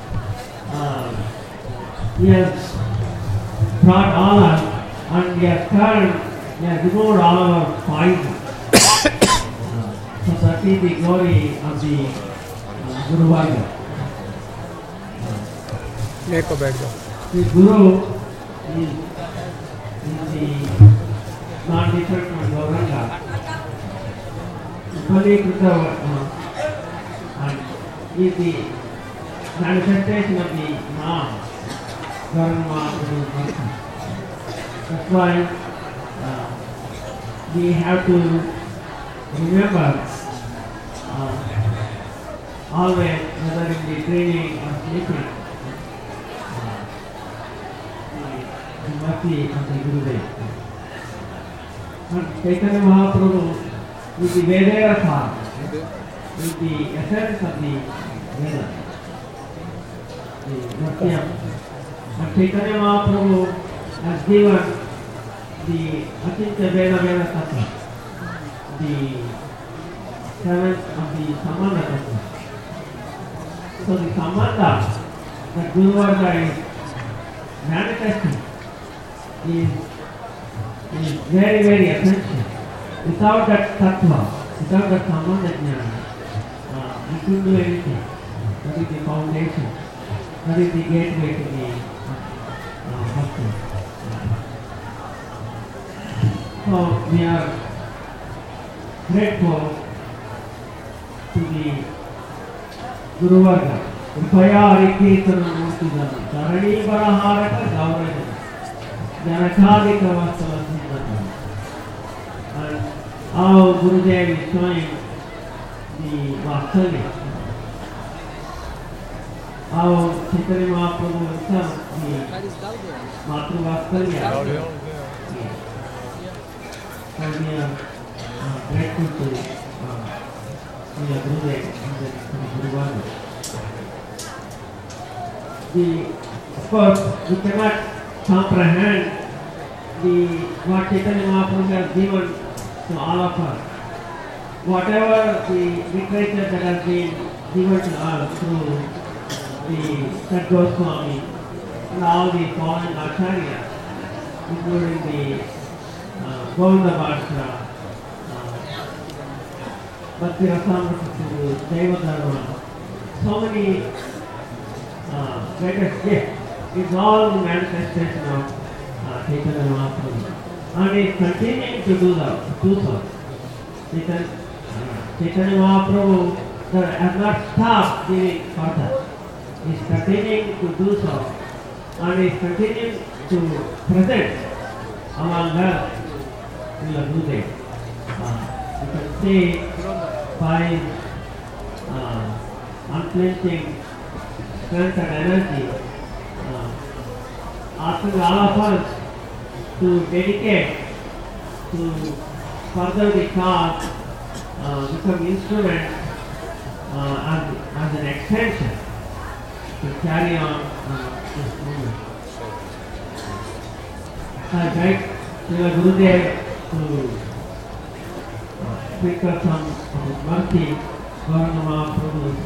he has brought honor and he has removed all our poison. So that is the glory of the Guru Varga. Make a background. The Guru is the not different from Gauranga. Bali Krita and is the manifestation of the Naam, Gauranga Mahaprabhu. That's why we have to remember always, whether in the training or sleeping, the mercy of the Gurudev. And Chaitanya Mahaprabhu is the Vedera form, is the essence of the Veda. The mercy of and Chaitanya Mahaprabhu has given the Achintya Veda Veda Tattva, the seventh of the Sambandha Tattva. So the Sambandha that Guru Varga is manifesting is very, very essential. Without that Tattva, without that Sambandha Jnana, we couldn't do anything. That is the foundation. That is the gateway to the Bhakti. So we are grateful to the Guru Varga. Kripaya Harikirtana Murtidana Dharani Baraharaka Gaurajana Janakadika Vastava Siddhata. And our Gurudev is showing the Vatsalya. Our Chaitanya Mahaprabhu himself, the Matru Vatsalya. And we are grateful to Srila Gurudev and Guru Varga. Of course, we cannot comprehend what Chaitanya Mahaprabhu has given to all of us. Whatever the literature that has been given to us through the Sat Goswami and all the fallen acharyas, including the Govinda Bhattacharya, Bhakti Rasamrita, Deva Dharma, so many greatest gifts. It's all the manifestation of Chaitanya Mahaprabhu. And is continuing to do so. Chaitanya Mahaprabhu has not stopped giving further. He is continuing to do so. And is continuing to present among us Srila Gurudev. You can see by unflinching strength and energy, asking all of us to dedicate to further the cause, become instruments as an extension to carry on this movement. I beg Srila Gurudev to speak of some of his mercy, Gauranga Mahaprabhu's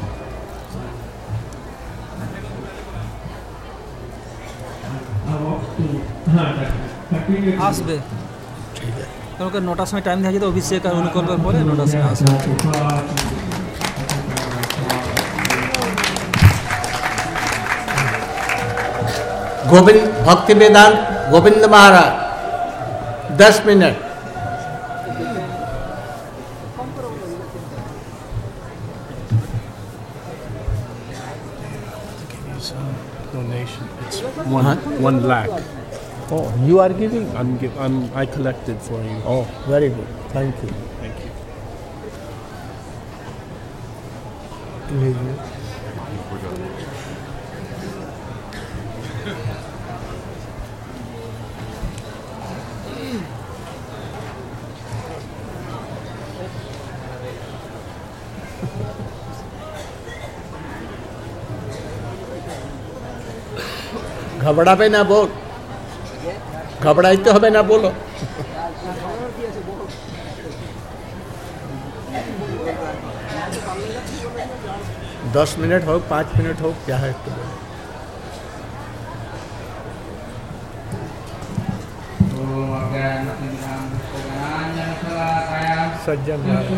আসবে কারণ 9টার সময় time থাকে তো অভিষেক আর অনুকল্পের পরে 9টার সময় আসবে। गोविंद भक्ति वेदांत गोविंद महाराज 10 मिनट। Donation. It's 1 lakh. Oh, you are giving? I collected for you. Oh, very good. Thank you. Thank you. घबराबे ना बोल, घबराइते होबे ना बोलो। दस मिनट हो 5 मिनट हो क्या है तो बोलो। सज्जन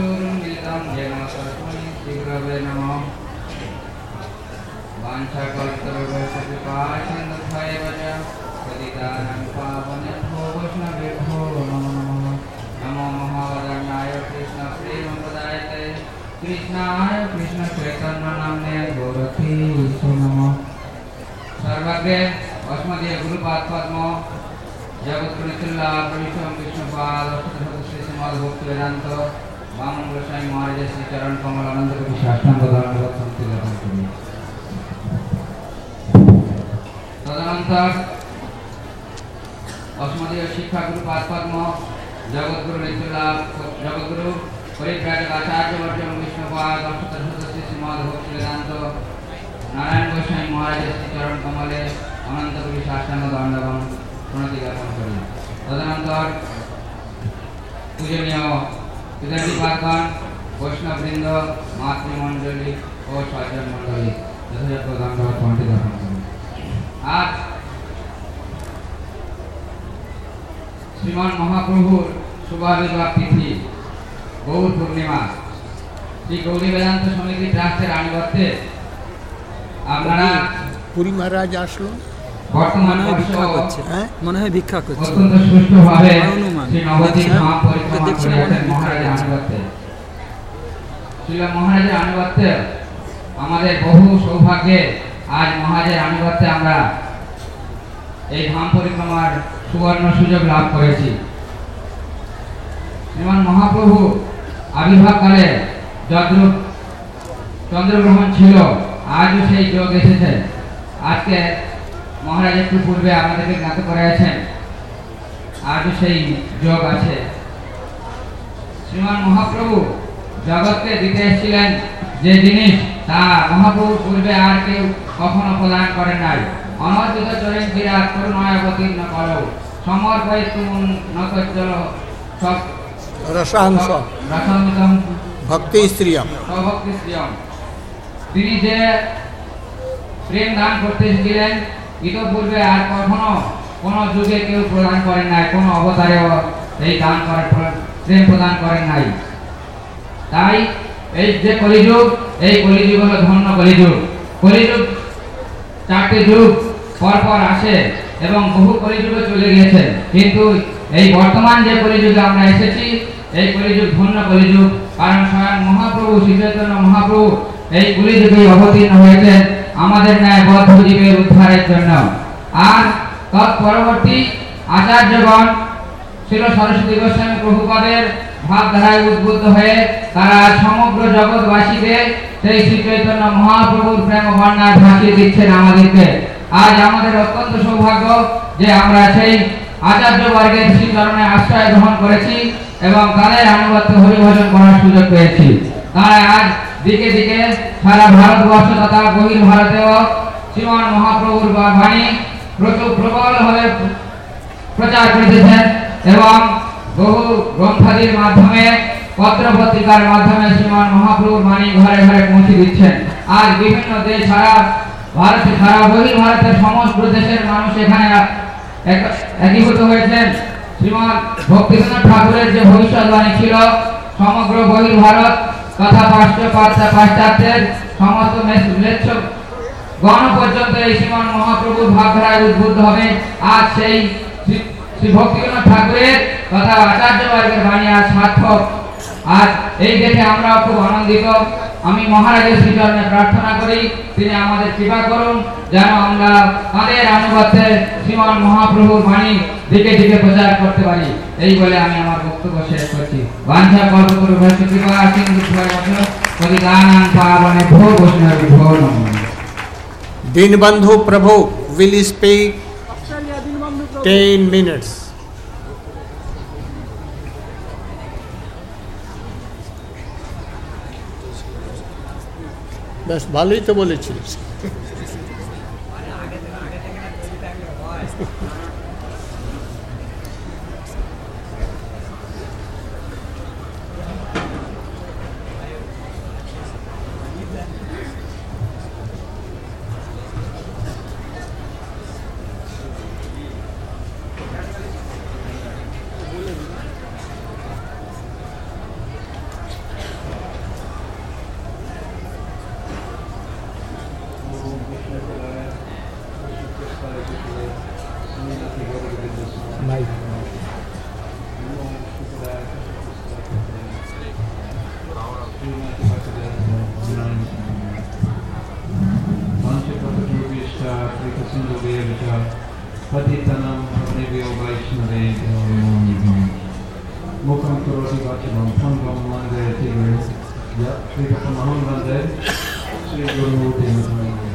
कृष्णाय कृष्ण चैतन्य नामने गौरती नमः। सर्वज्ञ अस्मदीय गुरुपाद पद्म जगद्गुरु चिल्ला प्रविष्टम विष्णुपाद श्री श्रीमद भक्ति वेदांत वामन गोस्वामी महाराज श्री चरण कमल अनंत कवि साष्टांग दंडवत संति लभन करि। तदनंतर अस्मदीय शिक्षा गुरुपाद पद्म जगद्गुरु निचिल्ला जगद्गुरु परिव्राजक आचार्य वर्जन विष्णुपाद श्री श्रीमद भक्ति वेदांत नारायण गोस्वामी महाराज श्री चरण कमले अनंत कवि साष्टांग दंडवत प्रणति ज्ञापन करी। तदनंतर पूजनीय विद्यार्थीपादगण वैष्णववृंद मातृमंडली और सज्जन मंडली यथायथ दंडवत प्रणति ज्ञापन करी। आज श्रीमान महाप्रभुर शुभाविर्भाव तिथि गौर पूर्णिमा श्री गौरी वेदांत समिति ट्रास्टेर आनुगत्ये आपनारा पुरी महाराज आसलो বর্তমানে ভিক্ষা করছে, মনে হয় ভিক্ষা করছে। অত্যন্ত সুষ্ঠুভাবে শ্রী নবদ্বীপ মহাপরিক্রমা করে আছেন মহারাজের আনুগত্যে। শ্রীল মহারাজের আনুগত্যে আমাদের বহু সৌভাগ্যে আজ মহারাজের আনুগত্যে আমরা এই ধাম পরিক্রমার সুবর্ণ সুযোগ লাভ করেছি। শ্রীমান মহাপ্রভু আবির্ভাবকালে যদ্রূপ চন্দ্রগ্রহণ ছিল আজও সেই যোগ এসেছে। আজকে মহারাজ একটু পূর্বে আমাদেরকে জ্ঞাত করেছেন আজও সেই যোগ আছে। শ্রীমান মহাপ্রভু জগৎকে দিতে এসেছিলেন যে জিনিস তা মহাপ্রভু পূর্বে আর কেউ কখনো প্রদান করেন নাই। অনর্জিত চরণ বিরাট করুণায় অবতীর্ণ করো সমর্পয় তুম নতজ্জল সব रसांश রসামৃতম भक्ति स्त्रियम সভক্তি শ্রিয়ম। তিনি যে প্রেম দান করতে এসেছিলেন ইতপূর্বে আর কখনো কোনো যুগে কেউ প্রদান করেন নাই, কোনো অবতারেও এই দান করার প্রেম প্রদান করেন নাই। তাই এই যে কলিযুগ, এই কলিযুগ হলো ধন্য কলিযুগ। কলিযুগ 4টে যুগ পরপর আসে এবং বহু কলিযুগে চলে গিয়েছে, কিন্তু এই বর্তমান যে কলিযুগে আমরা এসেছি এই কলিযুগ ধন্য কলিযুগ। কারণ স্বয়ং মহাপ্রভু শ্রী চৈতন্য মহাপ্রভু এই কলিযুগে অবতীর্ণ হয়েছেন আমাদের ন্যায় বদ্ধ জীবের উদ্ধারের জন্য। আর তৎপরবর্তী আচার্যগণ ছিল সরস্বতী গোস্বামী প্রভুপাদের ভাবধারায় উদ্বুদ্ধ হয়ে তারা সমগ্র জগৎবাসীকে সেই শ্রী চৈতন্য মহাপ্রভুর প্রেম বন্যায় ভাসিয়ে দিচ্ছেন আমাদেরকে। আজ আমাদের অত্যন্ত সৌভাগ্য যে আমরা সেই আচার্য বর্গের শ্রী চরণে আশ্রয় গ্রহণ করেছি এবং তাদের আনুগত্য হরিভজন করার সুযোগ পেয়েছি। তারা আজ দিকে দিকে সারা ভারতবর্ষ তথা বহির ভারতেও শ্রীমান মহাপ্রভুর বাণী প্রবলভাবে প্রচার করেছেন এবং বহু গ্রন্থাদির মাধ্যমে পত্র পত্রিকার মাধ্যমে শ্রীমান মহাপ্রভুর বাণী ঘরে ঘরে পৌঁছে দিচ্ছেন। আজ বিভিন্ন দেশ সারা ভারতে সারা বহির ভারতের সমস্ত দেশের মানুষ এখানে একীভূত হয়েছেন। শ্রীমান ভক্তিবিনোদ ঠাকুরের যে ভবিষ্যৎবাণী ছিল সমগ্র বহির ভারত তথা পাশ্চাত্যের সমস্ত ম্লেচ্ছ গণ পর্যন্ত এই শ্রীমান মহাপ্রভুর ভাবধারায় উদ্বুদ্ধ হবে। আজ সেই শ্রী ভক্তিবিনোদ ঠাকুরের তথা আচার্য বর্গের বাণী আজ সার্থক। আজ এই দেখে আমরা খুব আনন্দিত। আমি মহারাজের শ্রীচরণে প্রার্থনা করি তিনি আমাদের কৃপা করুন যেন আমরা তাদের আনুগত্যে শ্রীমান মহাপ্রভুর বাণী দিকে দিকে প্রচার করতে পারি। এই বলে আমি আমার বক্তব্য শেষ করছি। বাঞ্ছা কল্পতরু ভক্তি কৃপা সিন্ধু বছর প্রতিদানাং পাবনে ভো বৈষ্ণবী ভো নমঃ। Dinbandhu Prabhu will speak 10 minutes. बस ভালোই তো বলেছিস। Patitanam Pranevyo Vaishnave Mukam Karoti Vachavam Pangam Mande Tigre Srikatamaham Vande Sri Guru Murti Muttamani.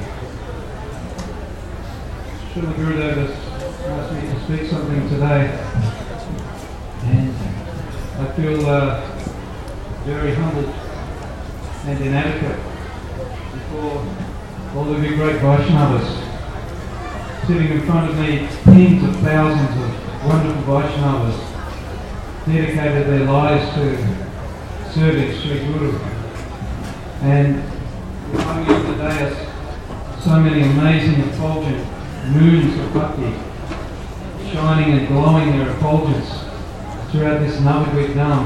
Srila Gurudev has asked me to speak something today, and I feel very humbled and inadequate before all of you great Vaishnavas. Sitting in front of me, tens of thousands of wonderful Vaishnavas dedicated their lives to serving Sri Guru. And behind me on the dais, so many amazing effulgent moons of bhakti, shining and glowing their effulgence throughout this Navadvip Dham.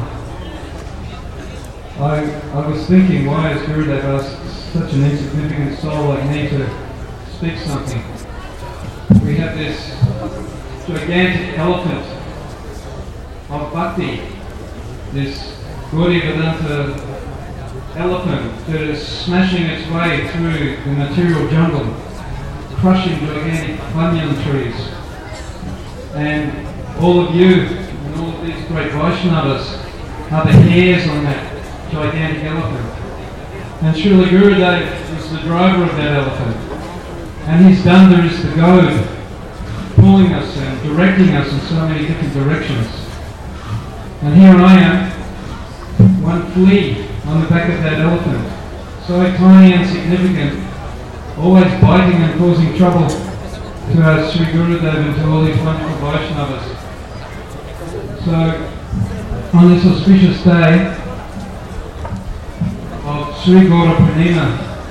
I was thinking, why has Gurudev asked such an insignificant soul like me to speak something? We have this gigantic elephant of bhakti, this Gaudiya Vedanta elephant that is smashing its way through the material jungle, crushing gigantic banyan trees. And all of you and all of these great Vaishnavas are the hairs on that gigantic elephant. And Srila Gurudev is the driver of that elephant. And his danda is the goad, pulling us and directing us in so many different directions. And here I am, one flea on the back of that elephant, so tiny and insignificant, always biting and causing trouble to our Sri Gurudev and to all these wonderful Vaishnavas. So, on this auspicious day of Sri Gaura Purnima,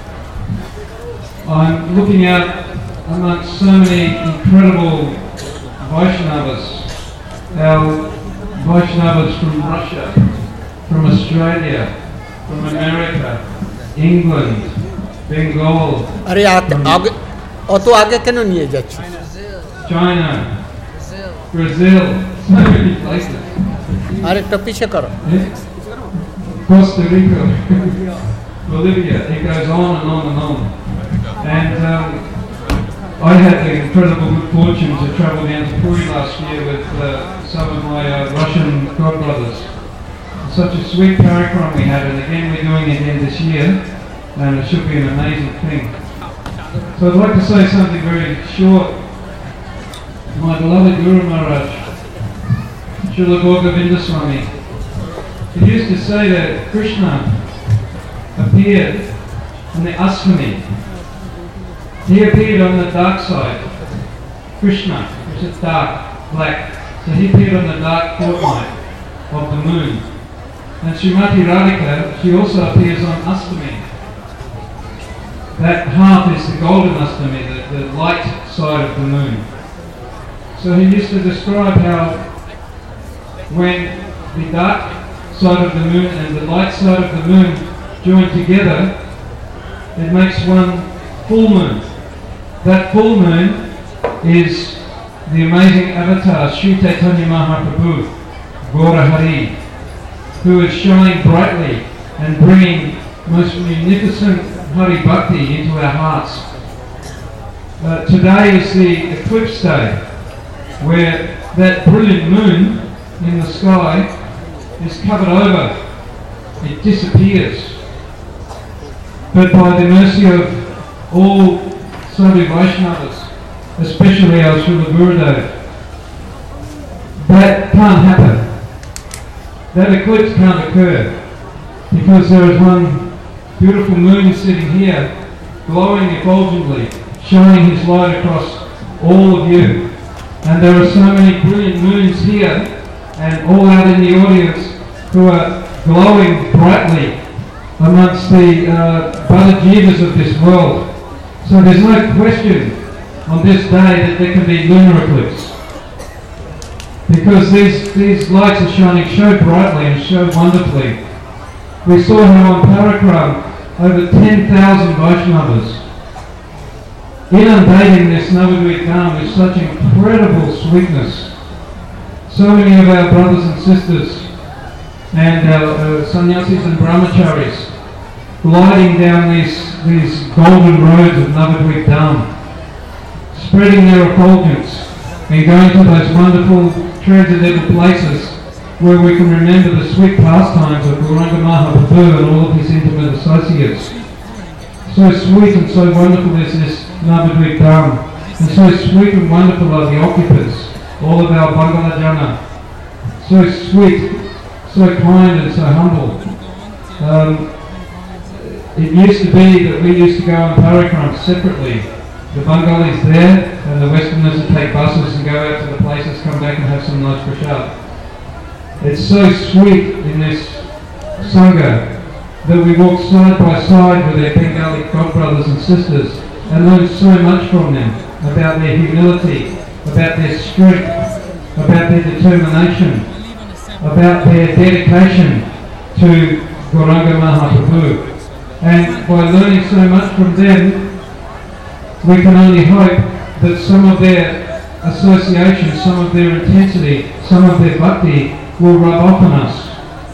I'm looking out amongst so many incredible Vaishnavas, our Vaishnavas from Russia, from Australia, from America, England, Bengal, আরে অত আগে কেন নিয়ে যাচ্ছি? China, Brazil, so many places. আরেকটা পিছে করো। Costa Rica, Bolivia, it goes on and on and on. And I had the incredible good fortune to travel down to Puri last year with some of my Russian godbrothers, such a sweet parikram we have, and again we're doing it again this year, and it should be an amazing thing. So I'd like to say something very short. My beloved Guru Maharaj, Srila Gaur Govinda Swami, he used to say that Krishna appeared on the Astami. He appeared on the dark side. Krishna, which is dark, black. So he appeared on the dark fortnight of the moon. And Srimati Radhika, she also appears on Astami. That half is the golden Astami, the light side of the moon. So he used to describe how when the dark side of the moon and the light side of the moon join together, it makes one full moon. That full moon is the amazing avatar Sri Chaitanya Mahaprabhu, Gaura Hari, who is shining brightly and bringing most magnificent Hari Bhakti into our hearts. Today is the eclipse day, where that brilliant moon in the sky is covered over. It disappears. But by the mercy of all Sadhu Vaishnavas, especially our Srila Gurudev, that can't happen. That eclipse can't occur, because there is one beautiful moon sitting here, glowing effulgently, shining his light across all of you. And there are so many brilliant moons here, and all out in the audience, who are glowing brightly amongst the Bhadajivas of this world. So there's no question on this day that there can be lunar eclipse, because these lights are shining so brightly and so wonderfully. We saw how on Parikram over 10,000 Vaishnavas inundating this Navadvip Dham with such incredible sweetness. So many of our brothers and sisters and our sannyasis and brahmacharis gliding down these golden roads of Navadvip Dham, spreading their effulgence and going to those wonderful transcendental places where we can remember the sweet pastimes of Gauranga Mahaprabhu and all of his intimate associates. So sweet and so wonderful is this Navadvip Dham, and so sweet and wonderful are the occupants, all of our Bangala Jana. So sweet, so kind and so humble. It used to be that we used to go on Parikram separately. The Bengalis there and the Westerners would take buses and go out to the places, come back and have some nice prasad. It's so sweet in this Sangha that we walk side by side with their Bengali godbrothers and sisters and learn so much from them about their humility, about their strength, about their determination, about their dedication to Gauranga Mahaprabhu. And by learning so much from them, we can only hope that some of their association, some of their intensity, some of their bhakti will rub off on us.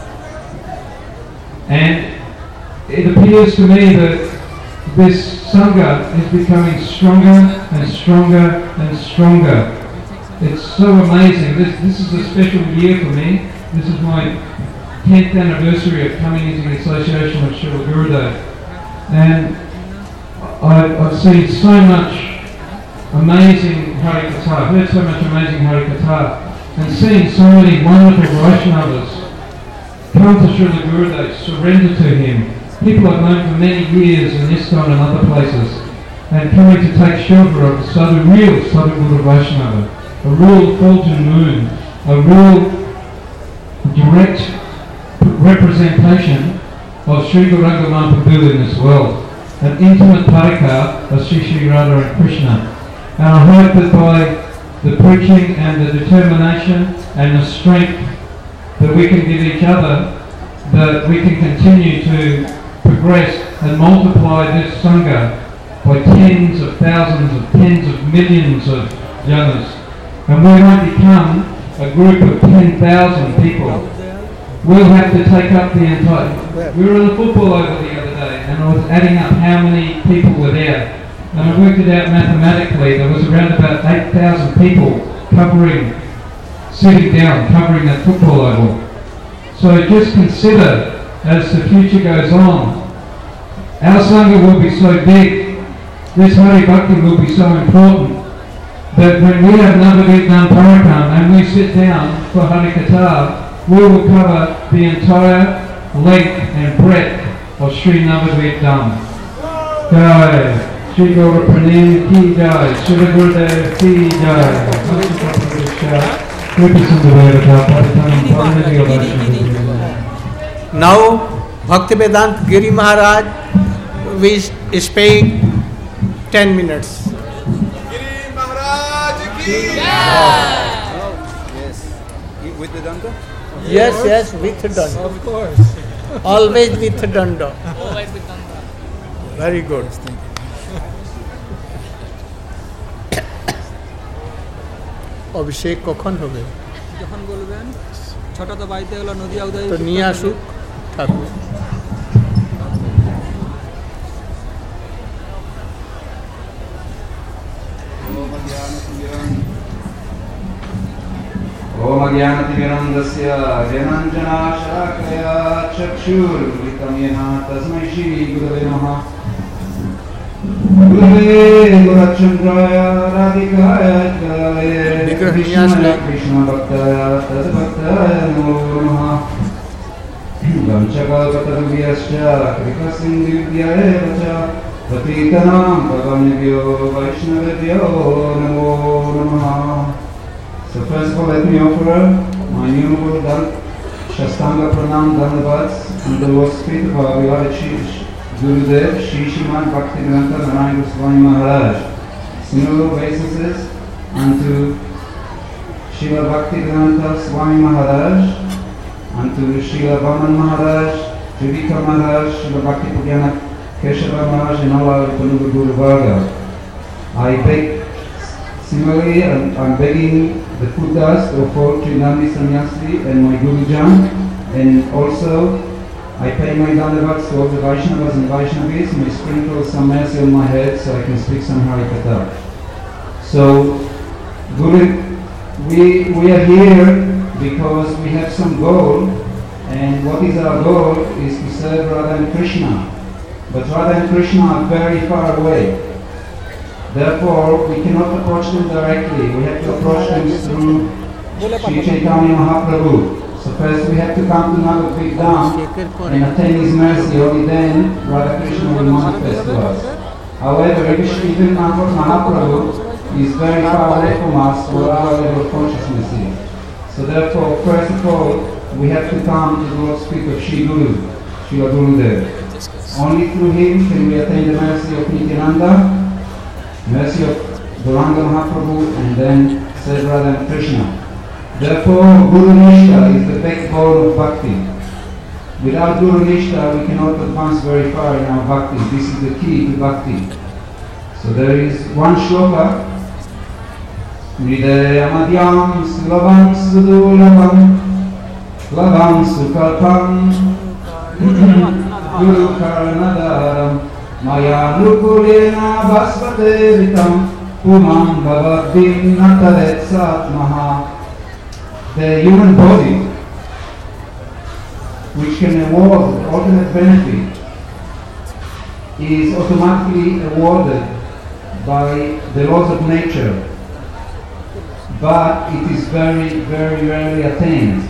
And it appears to me that this Sangha is becoming stronger and stronger and stronger. It's so amazing. This is a special year for me. This is my 10th anniversary of coming into the association with Srila Gurudev. And I've seen so much amazing Hari Katha, heard so much amazing Hari Katha, and seen so many wonderful Vaishnavas come to Srila Gurudev, surrender to him. People I've known for many years in ISKCON and other places, and coming to take shelter of the real Sadhguru Vaishnava, a real fulgent moon, a real direct representation of Sri Gauranga Mahaprabhu in this world, an intimate parikar of Sri Sri Radha and Krishna. And I hope that by the preaching and the determination and the strength that we can give each other, that we can continue to progress and multiply this Sangha by tens of thousands of tens of millions of janas. And we won't become a group of 10,000 people. We'll have to take up the entire... We were on the football over the other day, and I was adding up how many people were there. And I worked it out mathematically. There was around about 8,000 people sitting down, covering that football oval. So just consider, as the future goes on, our Sangha will be so big, this Hari Bhakti will be so important, that when we have Navadvip Parakam and we sit down for Hari Katha, we will cover the entire length and breadth of Sri Navadvip Dham. Jai. Shri Gaura Pranim Ki Jai. Shri Gurudev Ki Jai. Now, Bhaktivedanta Giri Maharaj is speak 10 minutes. Giri Maharaj Ki Yes. With the danda? Yes, with danda. Of course. Always with danda. Very good. অভিষেক কখন হবে? যখন বলবেন। ছটা তো বাড়িতে গেল নদিয়া উদয় তো নিয়ে আসুক ঠাকুর। ओम ज्ञानतिमिरन्दस्य ज्ञानाञ्जनाशलाकया चक्षुरुन्मिलितं येन तस्मै श्रीगुरवे नमः। गुरवे गुरचन्द्राय राधिकाय कालये कृष्णभक्ताय तद्भक्ताय नमो नमः। वंशकल्पतरुभ्यश्च कृपासिन्धुभ्यः च पतितानां पावनेभ्यो वैष्णवेभ्यो नमो नमः। So first of all, let me offer my new Shastanga Pranam Dandavats and the Lord's feet of our beloved Gurudev, Shri Srimad Bhaktivedanta Narayana Goswami Maharaj. Similar obeisances unto Srila Bhaktivedanta Swami Maharaj, unto Srila Vaman Maharaj, Trivika Maharaj, Srila Bhakti Pujana Keshava Maharaj, and all our Panuga Guru Varga. I beg, similarly, I'm begging the Kudas of all Trinandi Sannyasi and my Gurujan, and also I pay my dandavats to all the Vaishnavas and Vaishnavis. May sprinkle some mercy on my head so I can speak some Harikatha. So, Guru, we are here because we have some goal, and what is our goal is to serve Radha and Krishna. But Radha and Krishna are very far away. Therefore, we cannot approach them directly. We have to approach them through Sri Chaitanya Mahaprabhu. So first we have to come to Navadvip Dham and attain His mercy. Only then Radha Krishna will manifest to us. However, even Mahaprabhu is very far away from us for our level of consciousness is. So therefore, first of all, we have to come to the Lord's feet of Sri Guru, Sri Gurudev. Only through him can we attain the mercy of Nityananda, mercy of Gauranga Mahaprabhu, and then Sri Radha and Krishna. Therefore, Guru Nishta is the backbone of bhakti. Without Guru Nishta, we cannot advance very far in our bhakti. This is the key to bhakti. So there is one shloka, Hridayamadyam Sulavam Sudulavam Lavam Sukalpam Guru Karanadaram Maya Nukulena Basvate Vitam Pumam Bhavadvim Nataret Satmaha. The human body, which can award ultimate benefit, is automatically awarded by the laws of nature, but it is very, very rarely attained.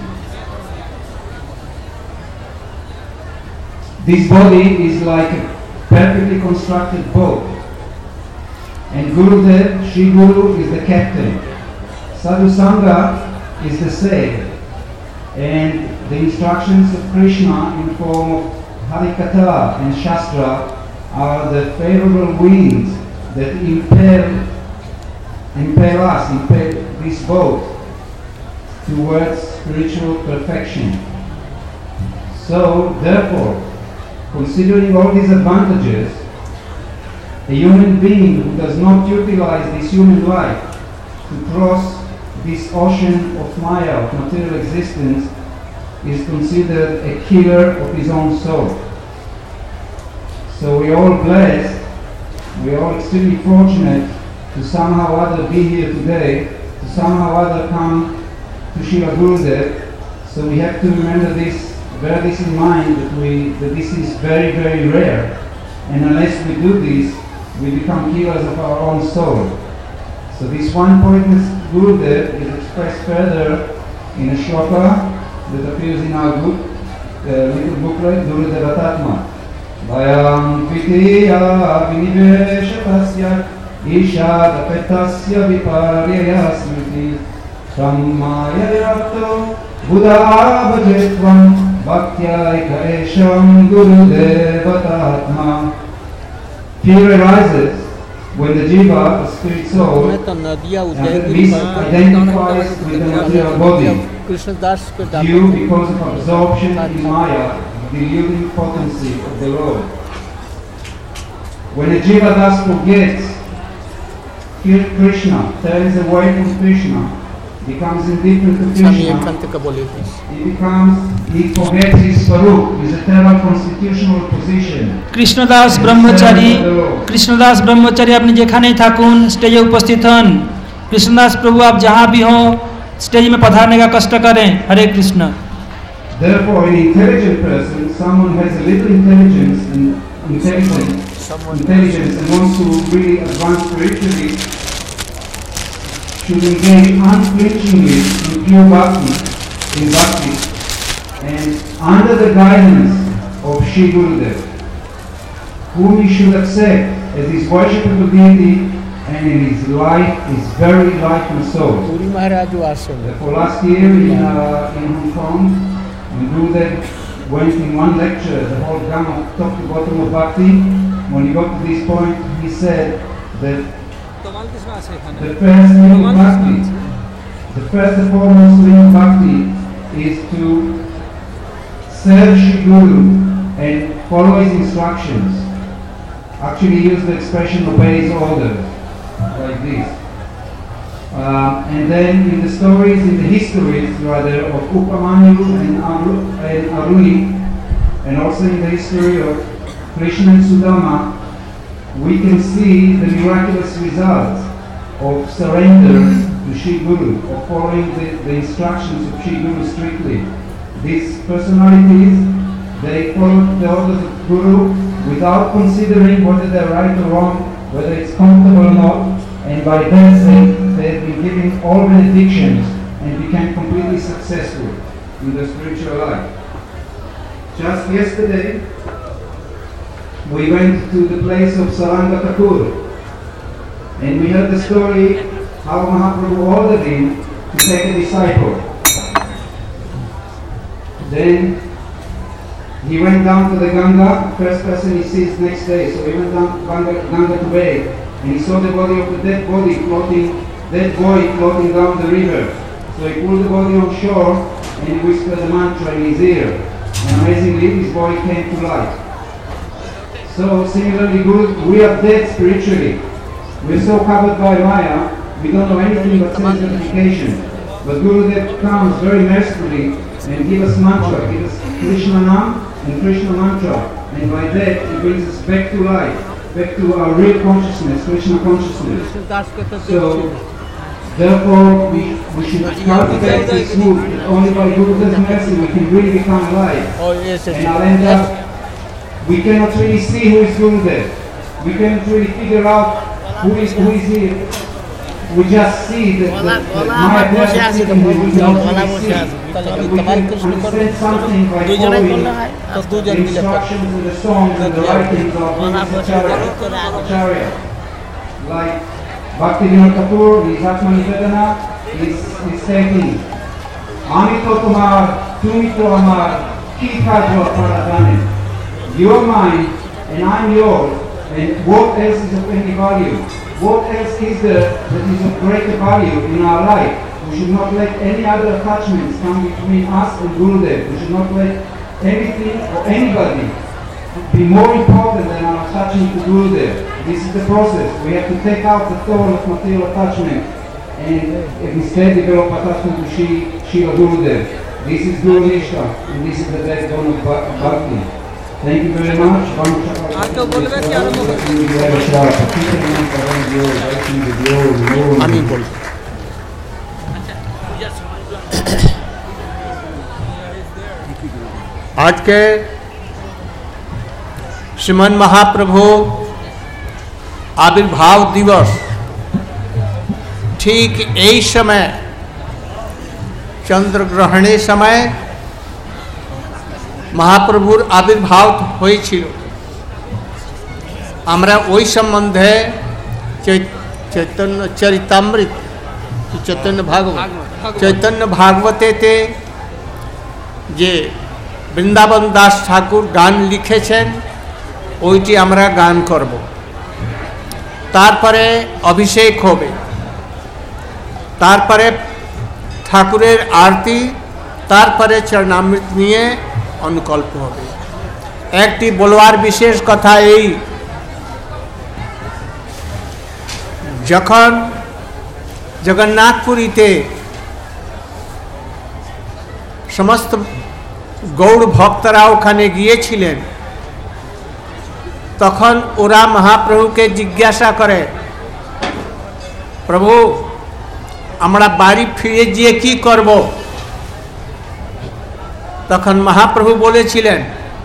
This body is like a perfectly constructed boat, and Gurudev, Sri Guru, is the captain. Sadhu Sangha is the sail, and the instructions of Krishna in form of Harikatha and Shastra are the favorable winds that impel this boat towards spiritual perfection. So, therefore, considering all these advantages, a human being who does not utilize this human life to cross this ocean of Maya, of material existence, is considered a killer of his own soul. So we are all blessed, we are all extremely fortunate to somehow or other be here today, to somehow or other come to Srila Gurudev, So we have to remember this, bear this in mind, that this is very, very rare. And unless we do this, we become killers of our own soul. So this one pointness Gurudev is expressed further in a shloka that appears in our book, little booklet, Gurudev Atatma. Vayam Kvitiya Viniveshatasya Isha Dapetasya Viparyaya Smriti Sammaya Yapto Buddha Bhajetvam Bhaktya Esham Gurudev Atatma. Fear arises when the jiva, the spirit soul, misidentifies with the material body due because of absorption in Maya, the deluding potency of the Lord. When a jiva thus forgets Krishna, turns away from Krishna, becomes indifferent to Krishna, he forgets his Swarup, his eternal constitutional position. Krishnadas ब्रह्मचारी আপনি যেখানেই থাকুন stage उपस्थित हन कृष्णदास प्रभु आप जहाँ भी हो stage में पधारने का कष्ट करें हरे Krishna. Therefore, an intelligent person, someone who has a little intelligence and wants to really advance spiritually, should engage unflinchingly in pure bhakti, and under the guidance of Shri Gurudev, whom he should accept as his worshipable deity and in his life, his very life and soul. For last year in Hong Kong, when Gurudev went in one lecture, the whole gamut top to bottom of bhakti, when he got to this point, he said that the first limit of bhakti, the first and foremost limit of bhakti is to serve Shri Guru and follow his instructions. Actually, he used the expression obey his orders, like this. And then in the stories, in the histories rather, of Upamanyu and Aruni, and also in the history of Krishna and Sudama, we can see the miraculous results of surrender to Shri Guru, of following the instructions of Shri Guru strictly. These personalities, they followed the orders of Guru without considering whether they're right or wrong, whether it's comfortable or not, and by that they've been given all benedictions and became completely successful in their spiritual life. Just yesterday, we went to the place of Saranga Thakur, and we heard the story how Mahaprabhu ordered him to take a disciple. Then he went down to the Ganga, first person he sees next day, so he went down to Ganga to bathe, and he saw the body of the dead boy floating down the river. So he pulled the body on shore and he whispered the mantra in his ear, and amazingly his body came to life. So similarly, we are dead spiritually. We're so covered by Maya, we don't know anything but sense gratification. But Gurudev comes very mercifully and gives us mantra, gives us Krishna Nam and Krishna mantra, and by that he brings us back to life, back to our real consciousness, Krishna consciousness. So therefore we should cultivate this mood that only by Gurudev's mercy we can really become alive. And I'll end up, we cannot really see who is Gurudev. We cannot really figure out who is here. We just see that Maya presence in him, we cannot really see. But we can understand something by following the instructions and the songs and the writings of Acharya. Like Bhaktivinoda Thakur, his Atma Nivedana, is stating, Amito Tomar, Tumito Amar, Kikajwa Paradane. You're mine and I'm yours, and what else is of any value? What else is there that is of greater value in our life? We should not let any other attachments come between us and Gurudev. We should not let anything or anybody be more important than our attachment to Gurudev. This is the process. We have to take out the thorn of material attachment and instead develop attachment to Srila Gurudev. This is Guru Nishtha, and this is the backbone of Bhakti. Thank you very much. आज के श्रीमन महाप्रभु आविर्भाव दिवस ठीक यही समय चंद्र ग्रहणे समय महाप्रभुर आविर्भाव হয়েছিল। আমরা ওই সম্বন্ধে चैतन्य चरितामृत चैतन्य भागवतेते जे বৃন্দাবন দাস ঠাকুর গান লিখেছেন ওইটি আমরা গান করব। তারপরে অভিষেক হবে, তারপরে ঠাকুরের আরতি, তারপরে চরণামৃত নিয়ে অনুকল্প হবে। একটি বলবার বিশেষ কথা এই, যখন জগন্নাথপুরীতে সমস্ত গৌড় ভক্তরা ওখানে গিয়েছিলেন, তখন ওরা মহাপ্রভুকে জিজ্ঞাসা করে, প্রভু আমরা বাড়ি ফিরে গিয়ে কি করব? তখন মহাপ্রভু বলেছিলেন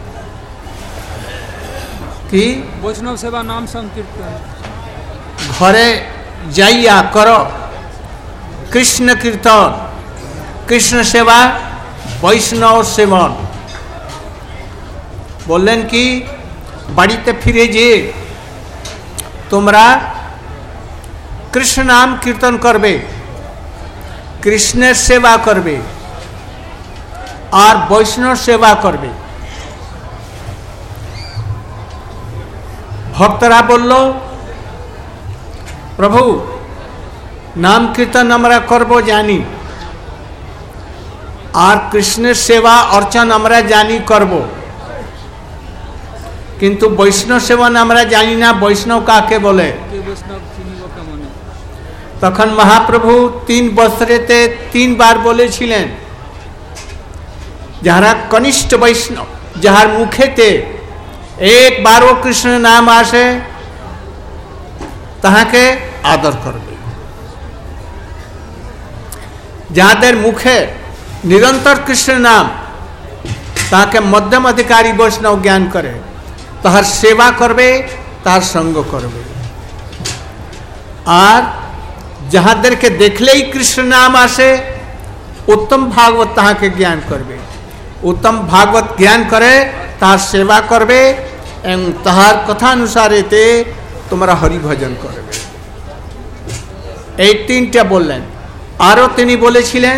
কি, বৈষ্ণব সেবা নাম সংকীর্তন, ঘরে যাইয়া কর কৃষ্ণ কীর্তন, কৃষ্ণ সেবা বৈষ্ণব সেবন। বললেন কি, বাড়িতে ফিরে যেয়ে তোমরা কৃষ্ণ নাম কীর্তন করবে, কৃষ্ণের সেবা করবে আর বৈষ্ণব সেবা করবে। ভক্তরা বলল, প্রভু নাম কীর্তন আমরা করব জানি, আর কৃষ্ণের সেবা অর্চন আমরা জানি করব, কিন্তু বৈষ্ণব সেবন আমরা জানি না বৈষ্ণব কাকে বলে। তখন মহাপ্রভু 3 বছরেতে 3 বার বলেছিলেন, যারা কনিষ্ঠ বৈষ্ণব, যাহার মুখেতে একবারও কৃষ্ণ নাম আসে তাহাকে আদর করবে। যাদের মুখে নিরন্তর কৃষ্ণ নাম, তাকে মধ্যম অধিকারী বৈষ্ণব জ্ঞান করে, তাহার সেবা করবে, তার সঙ্গ করবে। আর যাহাদেরকে দেখলেই কৃষ্ণ নাম আসে, উত্তম ভাগবত তাহাকে জ্ঞান করবে, উত্তম ভাগবত জ্ঞান করে তাহার সেবা করবে এবং তাহার কথানুসারেতে তোমরা হরিভজন করবে। এই 3টা বললেন। আরও তিনি বলেছিলেন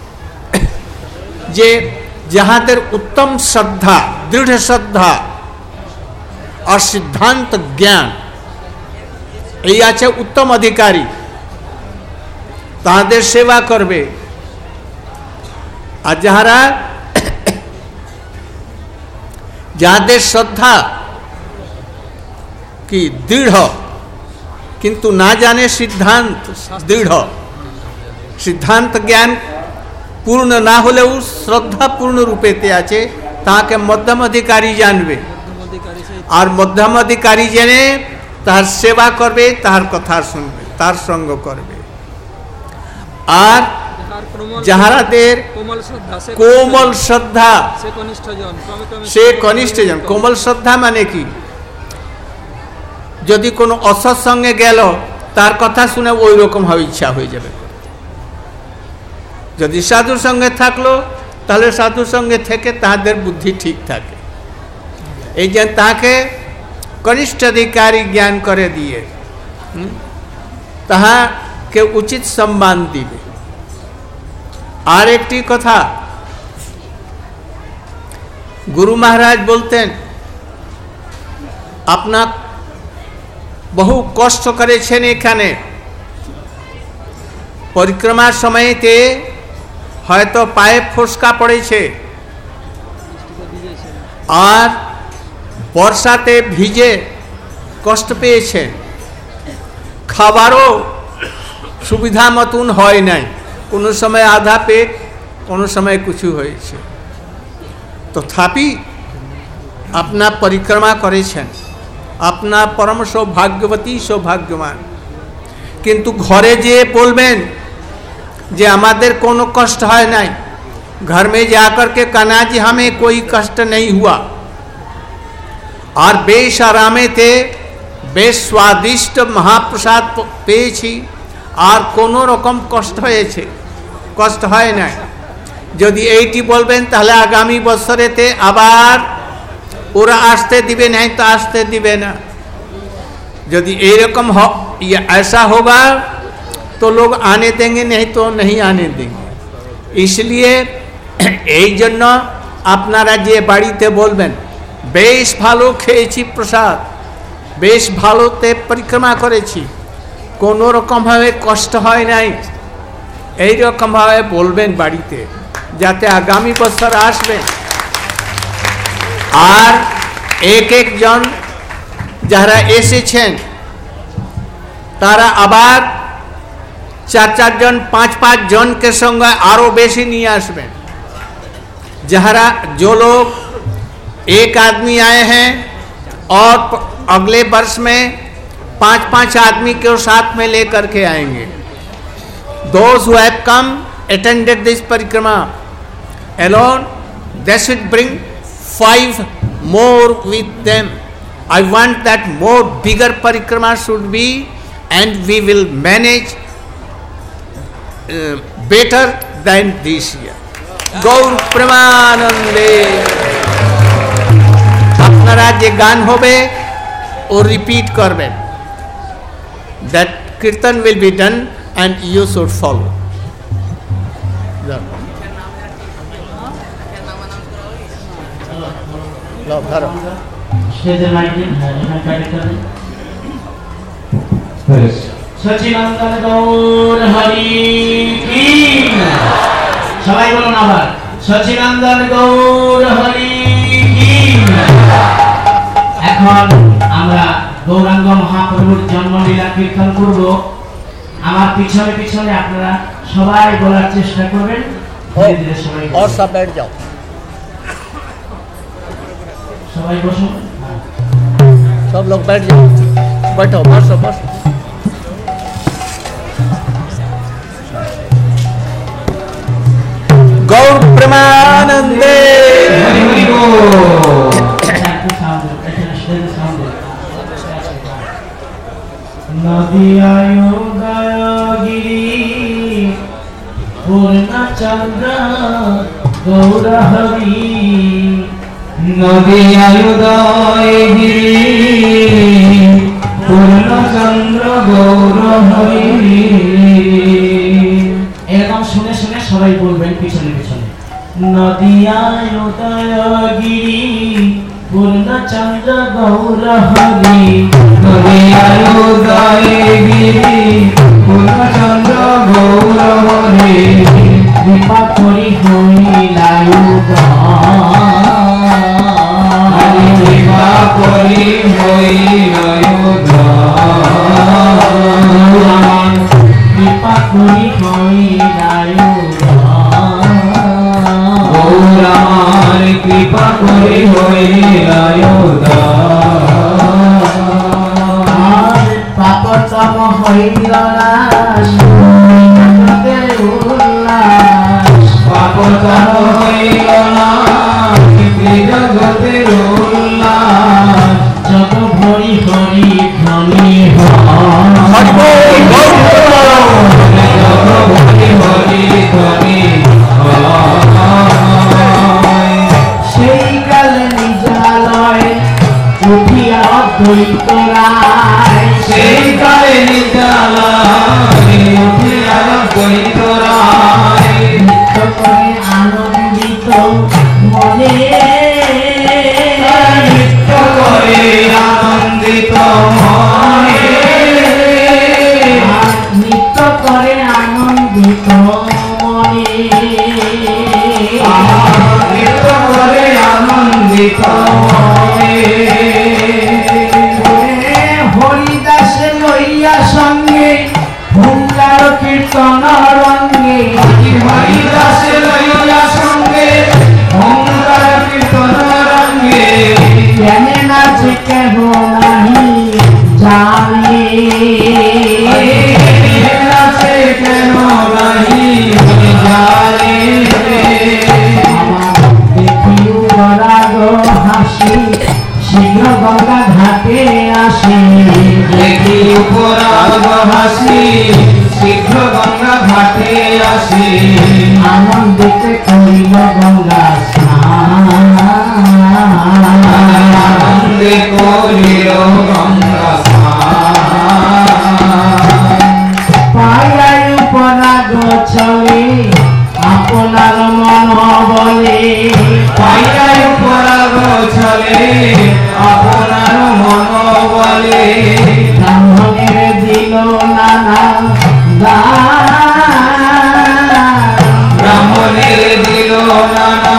যে যাহাদের উত্তম শ্রদ্ধা, দৃঢ় শ্রদ্ধা আর সিদ্ধান্ত জ্ঞান এই আছে উত্তম অধিকারী, তাদের সেবা করবে। আর যাদের শ্রদ্ধা কি দৃঢ় কিন্তু না জানে সিদ্ধান্ত দৃঢ়, সিদ্ধান্ত জ্ঞান পূর্ণ না হলেও শ্রদ্ধা পূর্ণ রূপেতে আছে, তাকে মধ্যম অধিকারী জানবে। আর মধ্যম অধিকারী জেনে তার সেবা করবে, তার কথা শুনবে, তার সঙ্গ করবে। আর যাহাদের কোমল শ্রদ্ধা, সে কনিষ্ঠ জন। কোমল শ্রদ্ধা মানে কি, যদি কোনো অসৎ সঙ্গে গেল তার কথা শুনে ওই রকম ভাবে ইচ্ছা হয়ে যাবে। যদি সাধুর সঙ্গে থাকলো তাহলে সাধুর সঙ্গে থেকে তাদের বুদ্ধি ঠিক থাকে। এই যে তাকে কনিষ্ঠ অধিকারী জ্ঞান করে দিয়ে তাহাকে উচিত সম্মান দিবে। আর একটি কথা, গুরু মহারাজ বলতেন, আপনার বহু কষ্ট করেছেন এখানে, পরিক্রমার সময়তে হয়তো পায়ে ফোসকা পড়েছে, আর বর্ষাতে ভিজে কষ্ট পেয়েছেন, খাবারও সুবিধা মতন হয় নাই, কোনো সময় আধা পেট, কোনো সময় কিছু হয়েছে, তথাপি আপনার পরিক্রমা করেছেন, আপনার পরম সৌভাগ্যবতী, সৌভাগ্যবান। কিন্তু ঘরে যেয়ে বলবেন যে আমাদের কোনো কষ্ট হয় নাই, घर में जाकर के कहना जी हमें कोई कष्ट नहीं हुआ, और बेश आरामे थे, बेश स्वादिष्ट महाप्रसाद पेয়েছি, আর কোনো রকম কষ্ট হয়েছে, কষ্ট হয় না। যদি এইটি বলবেন তাহলে আগামী বছরেতে আবার ওরা আসতে দিবে, नहीं तो আসতে দিবে না। यदि एरकम ऐसा होगा तो लोग आने देंगे, नहीं तो नहीं आने देंगे। इसलिए এই জন্য আপনারা যে বাড়িতে বলবেন বেশ ভালো খেয়েছি প্রসাদ, বেশ ভালোতে পরিক্রমা করেছি, কোনো রকমভাবে কষ্ট হয় নাই, এইরকমভাবে বলবেন বাড়িতে, যাতে আগামী বছর আসবে। আর এক একজন যারা এসেছেন তারা আবার 4-4 জন 5-5 জনকে সঙ্গে আরও বেশি নিয়ে আসবেন। जहरा जो लोग एक आदमी आए हैं और अगले वर्ष में 5-5 आदमी को साथ में लेकर के आएंगे। Those who have come attended this परिक्रमा alone, they should bring 5 more with them. I want that more bigger परिक्रमा should be, and we will manage better than this year. गौर प्रेमानंदे। আপনারা যে গান হবে ও রিপিট করবেন। That kirtan will be done and you should follow. लो धरो। सच्चिदानंद गौर हरि की। সবাই বলুন আবার, সচ্চিদানন্দ গৌর হরি কি। এখন আমরা গৌরাঙ্গ মহাপ্রভুর জন্মলীলা কীর্তন করব। আমার পিছনে পিছনে আপনারা সবাই বলার চেষ্টা করবেন। ধীরে ধীরে সবাই और सब बैठ जाओ, সবাই বসুন, सब लोग बैठ जाओ, बैठो, बसो बसो। गौर प्रेमानंदे। नदी आयोदयगिरी पूर्णचंद्र गौर हरि। नदी आयोदयगिरी पूर्णचंद्र गौर हरि। এরকম শুনে শুনে সবাই বলবেন পিছনে পিছনে। নদিয়ায় উদয়গিরি পূর্ণচন্দ্র গৌর হরি। নদিয়ায় উদয়গিরি পূর্ণচন্দ্র গৌর হরি। কৃপা করি হইলায়ুদান, কৃপা করি হইলায়ুদান। কৃপা করি গৌরামার কৃপা করি হইলায়ুদান। পাপ তম হইল নাশ, উল্লাস। পাপ তম হইল নাশ, জগতের উল্লাস। যত ভরি হরি ধ্বনি সেই কালে নিজালয় উঠিয়া দৈতরায়। সেই কালে নিজালয় উঠিয়া দৈতরায়। নৃত্য করে আনন্দিত মনে, নৃত্য করে আনন্দিত মনে। নৃত্য করে আনন্দিত মনে, নৃত্য করে আনন্দিত মনে। হরিদাসে লইয়া সঙ্গে হুঙ্কার কীর্তন শীঘ্র গঙ্গা ঘাটে আসি দেখি উপরাগ হাসি শীঘ্র গঙ্গা ঘাটে আসি আনন্দিতে করিল গঙ্গা স্নান আনন্দে করিল গঙ্গা পাইলাই উপরাগ চলে আপনার মন বলে পাইলাই উপরাগ চলে আপনার মন বলে ব্রাহ্মণের দিল নানা ব্রাহ্মণের দিল নানা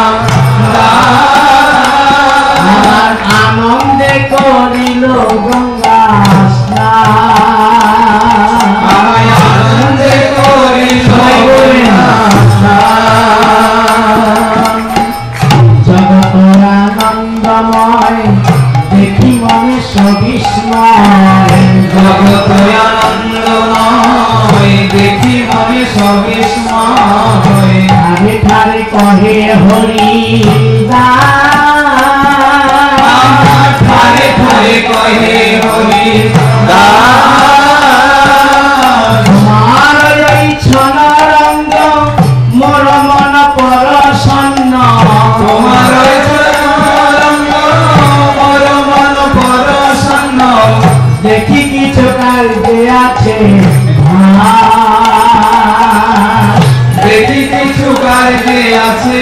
আমার আনন্দে করিল গঙ্গা স্নান আমায় আনন্দে করিল জগতরানন্দময় দেখি মনে সবিস্ময় জগত আনন্দময় দেখি মনে সবিস্ময় ঠারে ঠারে কহে হরি ঠারে ঠারে কহে হরি তোমার এই ছনরঙ্গ মোর মন পরসন্ন তোমার মোর মন পরসন্ন দেখি কিছু কালকে আছে দেখি কিছু কার্যে আছে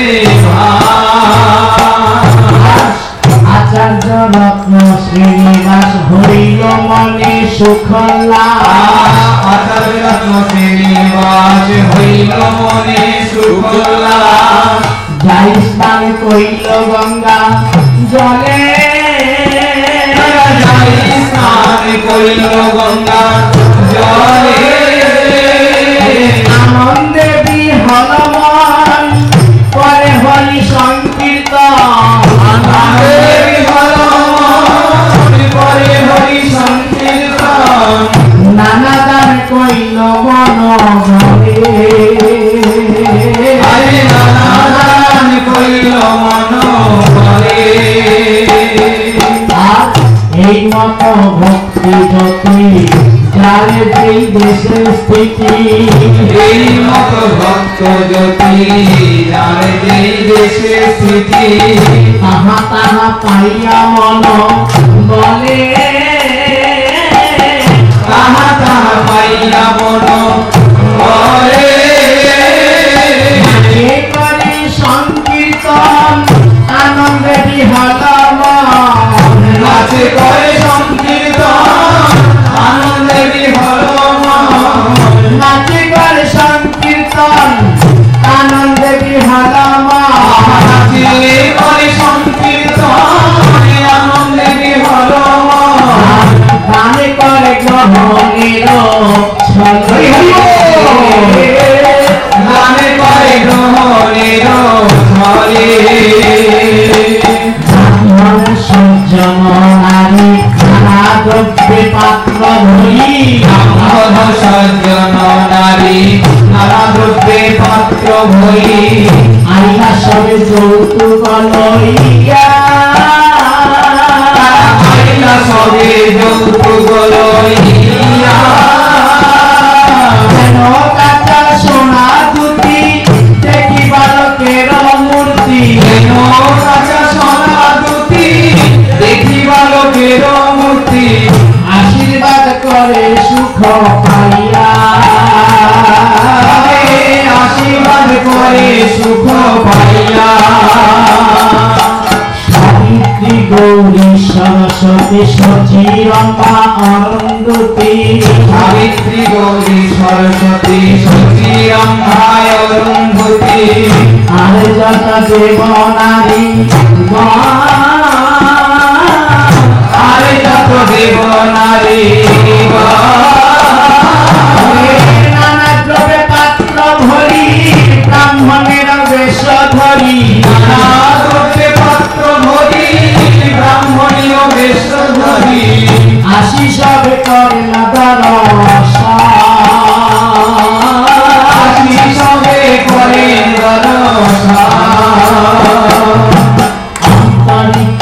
আচার্য রত্ন শ্রীনিবাস হইল মনে সুখলা আচার্য রত্ন শ্রীনিবাস হইল মনে সুখলা যাই স্নান কইল গঙ্গা জলে যাই স্নান করিল গঙ্গা জলে আনন্দে বিহলমন করে হরি সংকীর্তন আনন্দে বিহলমন করে হরি সংকীর্তন নানা গান কইল মন বলে আরে নানা গান কইল মন বলে আর এই মত ভক্তি যতি যারে যেই দেশের স্থিতি এই মত ভক্ত জ্যোতি যার যেই দেশে স্থিতি তাহা তাহা পাইয়া মন বলে তাহা তাহা পাইয়া মন বলে এ করে সংকীর্তন আনন্দে বিহলমন নাচে করে সংকীর্তন আনন্দে বিহলমন নাচে করে সংকীর্তন আনন্দে বিহলমন নাচে করে সংকীর্তন আনন্দে বিহলমন গানে করে গ্রহণের ছলে গানে করে গ্রহণের ছলে ব্রাহ্মণ সজ্জন নারী নানা দ্রব্যে পাত্র ধরি ব্রাহ্মণ সজ্জন নারী নানা দ্রব্যে পাত্র ভরি আইলা সবে যৌতুক লইয়া আইলা সবে যৌতুক লইয়া যেন কাঁচা সোনা দুটি দেখি বালকের মূর্তি যেন কাঁচা সোনা দুটি দেখি বালকের মূর্তি আশীর্বাদ করে সুখ পাইয়া আশীর্বাদ করে সুখ পাইয়া সাবিত্রী গৌরী সরস্বতী সচিরম্বা অরুন্ধতী সাবিত্রী গৌরী সরস্বতী সতী রম্ভায় অরুন্ধতী আর যত দেব নারী আর যত দেব নারী নানা দ্রব্যে পাত্র ভরি ব্রাহ্মণের বেশ ধরি নানা দ্রব্যে পাত্র ভরি ব্রাহ্মণীয় বেশ ধরি আসি সবে করে না আসি সবে করে দর্শন আন্তরিক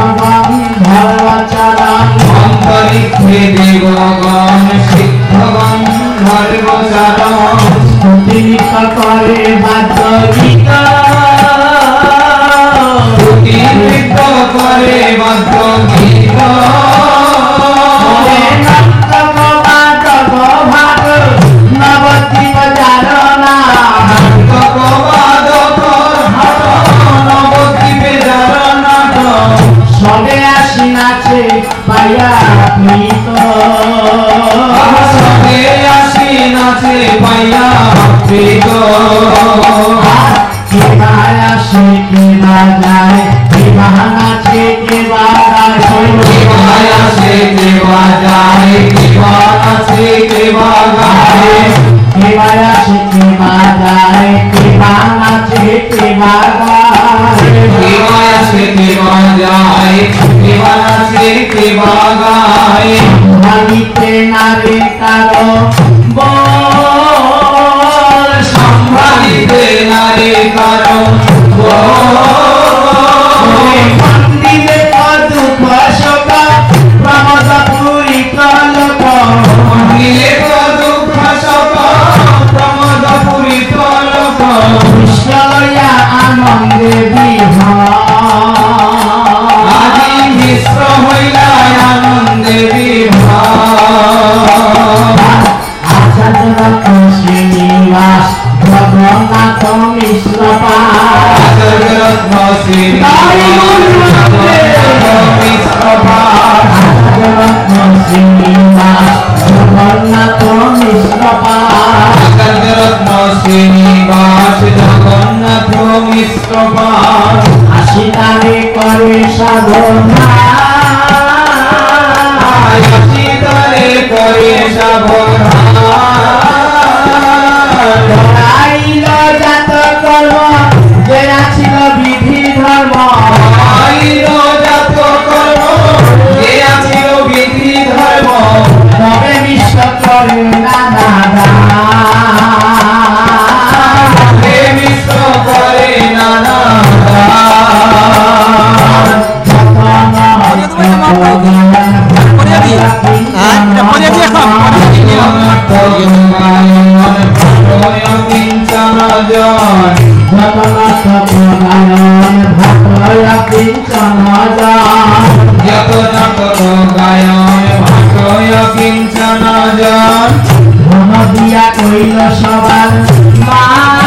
ধর্মচরণ অন্তরিক্ষে দেবগণ সিদ্ধগণ ধর্মচরণ স্তুতিলিত করে বাদ্য গীত নৃত্য করে বাদ্য গীত নবদ্বীপ জারণা নবদ্বীপে জারণা সবে আসি নাচে পাইয়া প্রীত সবে আসি নাচে পাইয়া প্রীত কেবা আসে কেবা যায় কেবা নাচে কেবা গায় কেবা আসে কেবা যায় কেবা নাচে কেবা গায় কেবা আসে কেবা যায় কেবা নাচে কেবা গায় কেবা আসে কেবা যায় কেবা নাচে কেবা গায় ভাবিতে নারে কারো বল সম্ভালিতে নারে কারণ মন্দিরে দুঃখ শোক প্রমোদ পূরিত লোক মন্দিরে দুঃখ শোক প্রমোদ পূরিত লোক বিশ্বয়া আনন্দে বিহার আদি মিশ্র হইলা আনন্দে বিভার আচার্য শ্রীনিবাস জগন্নাথ মিশ্র আচার্যরত্ন শ্রীনিবাস জগন্নাথ মিশ্র আচার্যরত্ন শ্রীনিবাস জগন্নাথ মিশ্র আশিতারে করে সাধনা আসিতারে করে সাবধান আইল জাত কর্ম যেরা ছিল বিধি ধর্ম আইল জাত কর্ম যে আছিল বিধি ধর্ম তবে বিশ্ব করে নানা হে মিশ্র করে নানা দিয়া কইল সবার মা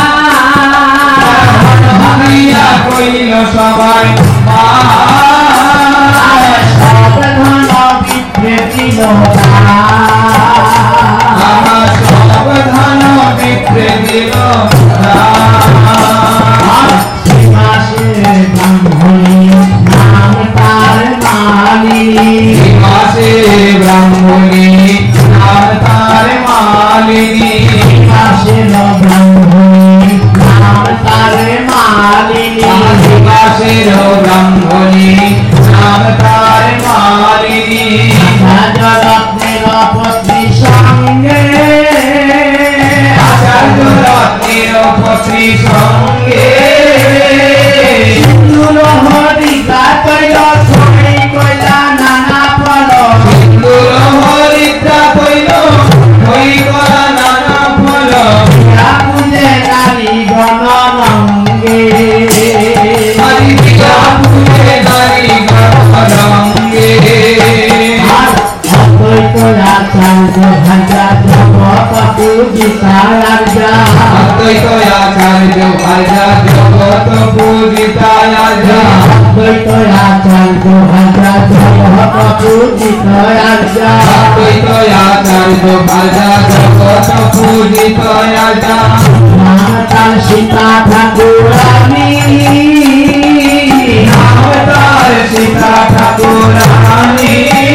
কইল সবাই সব ধন বিদ্রে দিল সাবধান বিক্রে দিল মাসে ব্রাহ্মণী নাম তার মালিনী মাসে ব্রাহ্মণী নাম তার মালিনী মাসে ব্রাহ্মণী নাম তার মালিনী মাসের ব্রাহ্মণী নাম তার মালিনী রাজরত্নের পত্নী সঙ্গে আচার্য রত্নের পত্নী সঙ্গে সিন্ধুর হরিকা কইল ছড়ি কইলা নানা ফল সিন্দুর হরিদ্রা কইল কই করা নানা ফল পূজে নারী গণরঙ্গে হরি বিয়া পূজে নারী গণরঙ্গে অদ্বৈত আচার্য ভাজা জগৎ পূজিতায়ার্য অদ্বৈত আচার্য ভাজা জগৎ পূজিতায়ার্য অদ্বৈত আচার্য ভাজা জগৎ পূজিতায়ার্য অদ্বৈত আচার্য ভাজা জগৎ পূজিতায়ার্য নামতাল সীতা ঠাকুরানী নামতার সীতা ঠাকুরানী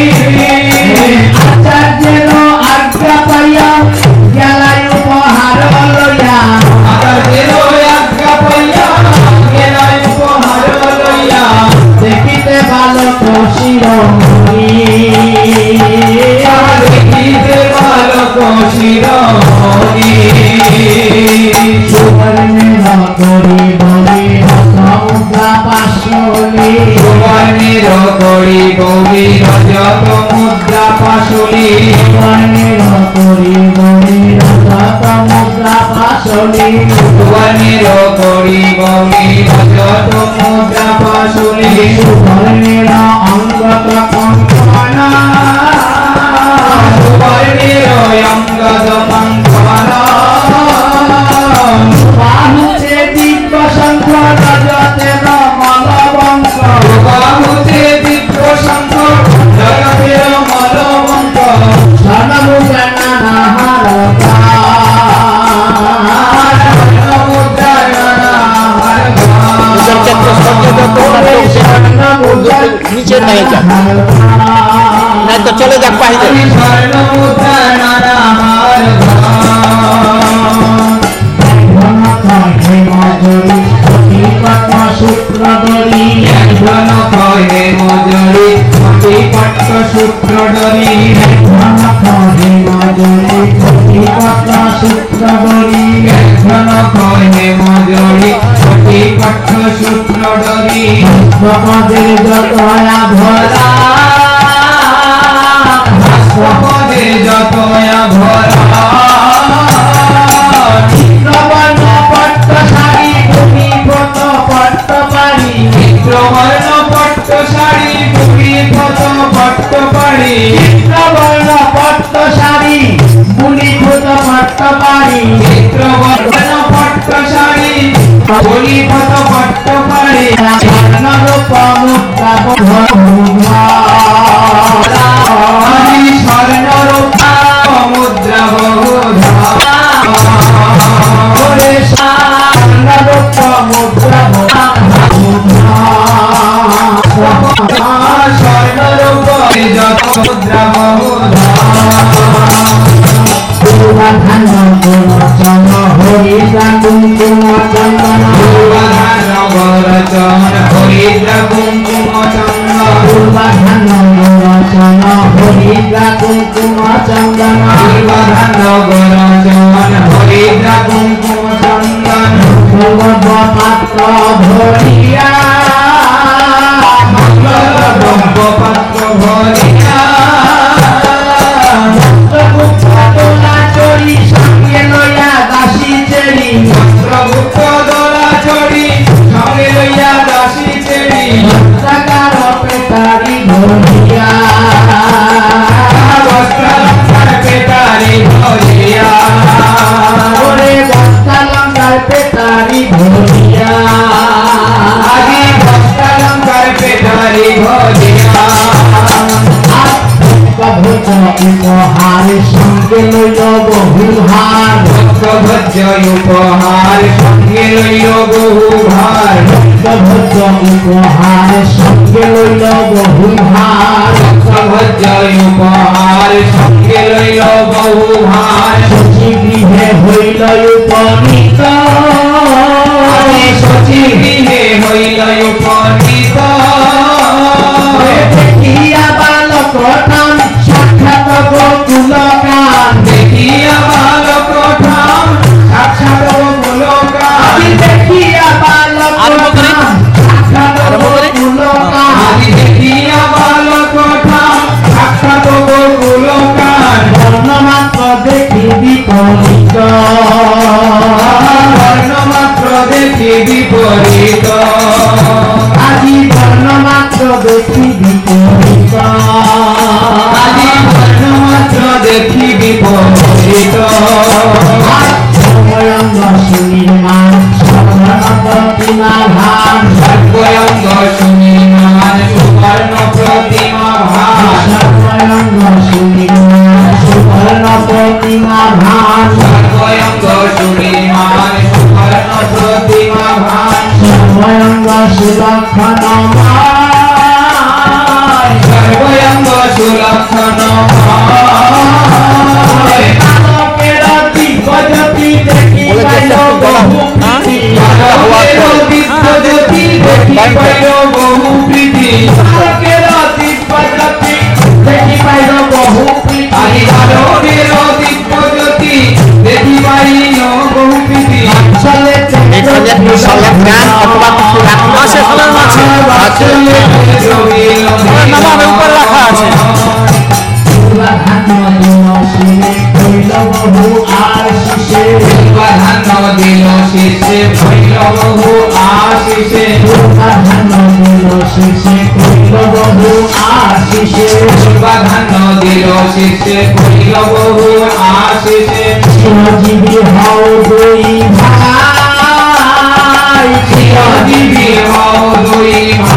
আচার্যের আজ্ঞা পাইয়া গেলাই উপহার লইয়া আচার্যের আজ্ঞা পাইয়া গেলাই উপহার লইয়া দেখিতে বালক শিরোমণি দেখিতে বালক শিরোমণি সুবর্ণের করি বলি পাশুলি সুবর্ণের করি গৌরী রজত মুদ্রা পাশুলি সুবর্ণের করি গৌরী রজত মুদ্রা পাশুলি সুবর্ণের করি গৌরী রজত মুদ্রা পাশুলি সুবর্ণের অঙ্গত কঙ্কনা সুবর্ণের অঙ্গত কঙ্কনা বাহুতে দিব্য শঙ্খ রজতের মলবঙ্ক বাহুতে দিব্য শঙ্খ রজতের মলবঙ্ক স্বর্ণমুদ্রা নানা হারকা স্বর্ণমুদ্রা নানা হারকা নিচে नहीं जा नहीं तो चले जा पाए स्वर्णमुद्रा नाना हारका सूत्रधरी घन कहे मजरी अति पट्ट सूत्रधरी घन कहे मजरी अति पट्ट सूत्रधरी घन कहे मजरी अति पट्ट सूत्रधरी भस्मपदे जतया भरा भस्मपदे जतया भरा चित्रवर्ण पट्ट शाड़ी भूमि भत पट्ट पाड़ी चित्रवर्ण पट्ट शाड़ी भूमि भत पट्ट पाड़ी चित्रवर्ण पट्ट शाड़ी भूमि भत पट्ट पाड़ी चित्रवर्ण पट्ट शाड़ी भूमि भत पट्ट पाड़ी स्वर्ण रूप मुद्रा बहुधा स्वर्ण रूप मुद्रा बहुधा उपहार संगे लइल बहुभार भक्तभज्य उपहार संगे लइल बहुभार भक्तभज्य उपहार संगे लइल बहुभार भक्तभज्य उपहार संगे लइल बहुभार सची गृहे हइल उपनीत सची गृहे हइल उपनीत देखिया बालक ठाम साक्षात गोकुलकान देखिया बालक ठाम साक्षात गोकुलकान देखिया बालक ठाम साक्षात गोकुलकान देखिया बालक ठाम साक्षात गोकुलकान वर्णमात्र देखि विपरीत वर्णमात्र देखि विपरीत আজি वर्णमात्र देखि विपरीत আজি वर्णमात्र देखि विपरीत सर्वयंग सुनिर्माण सुवर्ण प्रतिमा भान सर्वयंग सुनिर्माण सुवर्ण प्रतिमा भान सर्वयंग सुनिर्माण सुवर्ण प्रतिमा भान सर्वयंग सुनिर्माण सुवर्ण प्रतिमा भान सर्वयंग सुलक्षणमाय सर्वयंग सुलक्षणमाय आलोकेर दिव्यज्योति देखि पाइल बहुप्रीति आलोकेर दिव्यज्योति देखि पाइल बहुप्रीति आलोकेर दिव्यज्योति देखि पाइल बहुप्रीति आलोकेर दिव्यज्योति देखि पाइल बहुप्रीति चले যে সলের গান অথবা কিছু রাখলো আছে সলের আছে নামার উপর রাখা আছে চিরজীবী হও দুই ভাই চিরজীবী হও দুই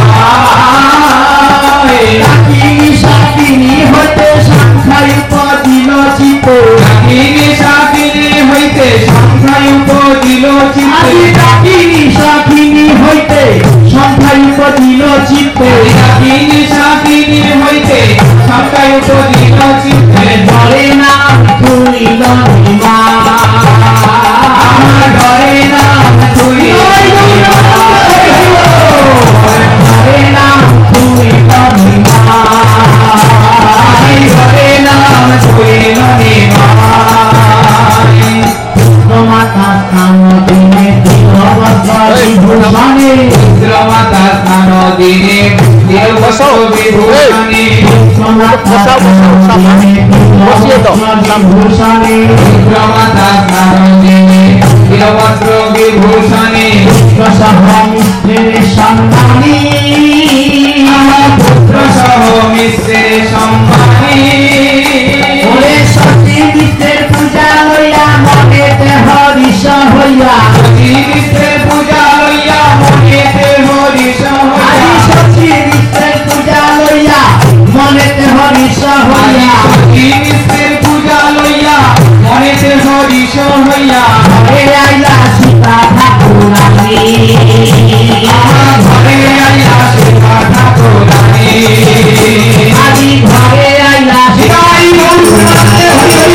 ভাই সাকিনী সাকিনী হইতে সংখ্যায় উপদিল চিতে সাকিনী সাকিনী হইতে সংখ্যায় উপদিল চিতে সাকিনী সাকিনী হইতে সংখ্যায় উপদিল চিতে সাকিনী সাকিনী হইতে সংখ্যায় উপদিল চিতে ধরে না তুলিল মা ধরে না তুলিল ধরে না তুলিল মা ধরে না তুলিল মাতা স্থান দিনে বিভূষণে মাতা স্থান দিনে বিভূষণে বিভূষণে মাতা স্থান দিনে বীরভদ্র বিভূষণে সহ মিশ্রের সম্মানী পুত্র সহ মিশ্রের সম্মানী ওরে সতী মিশ্রের পূজা লইয়া মনেতে হরিষ হইয়া সতী মিশ্রের পূজা লইয়া মনেতে হরিষ হইয়া সতী মিশ্রের পূজা লইয়া মনেতে হরিষ হইয়া সতী মিশ্রের পূজা লইয়া মনেতে হরিষ হইয়া ঘরে আইলা সীতা ঠাকুরানী ঘরে আইলা সীতা ঠাকুরানী আজি ঘরে আইলা সীতাই ঘরে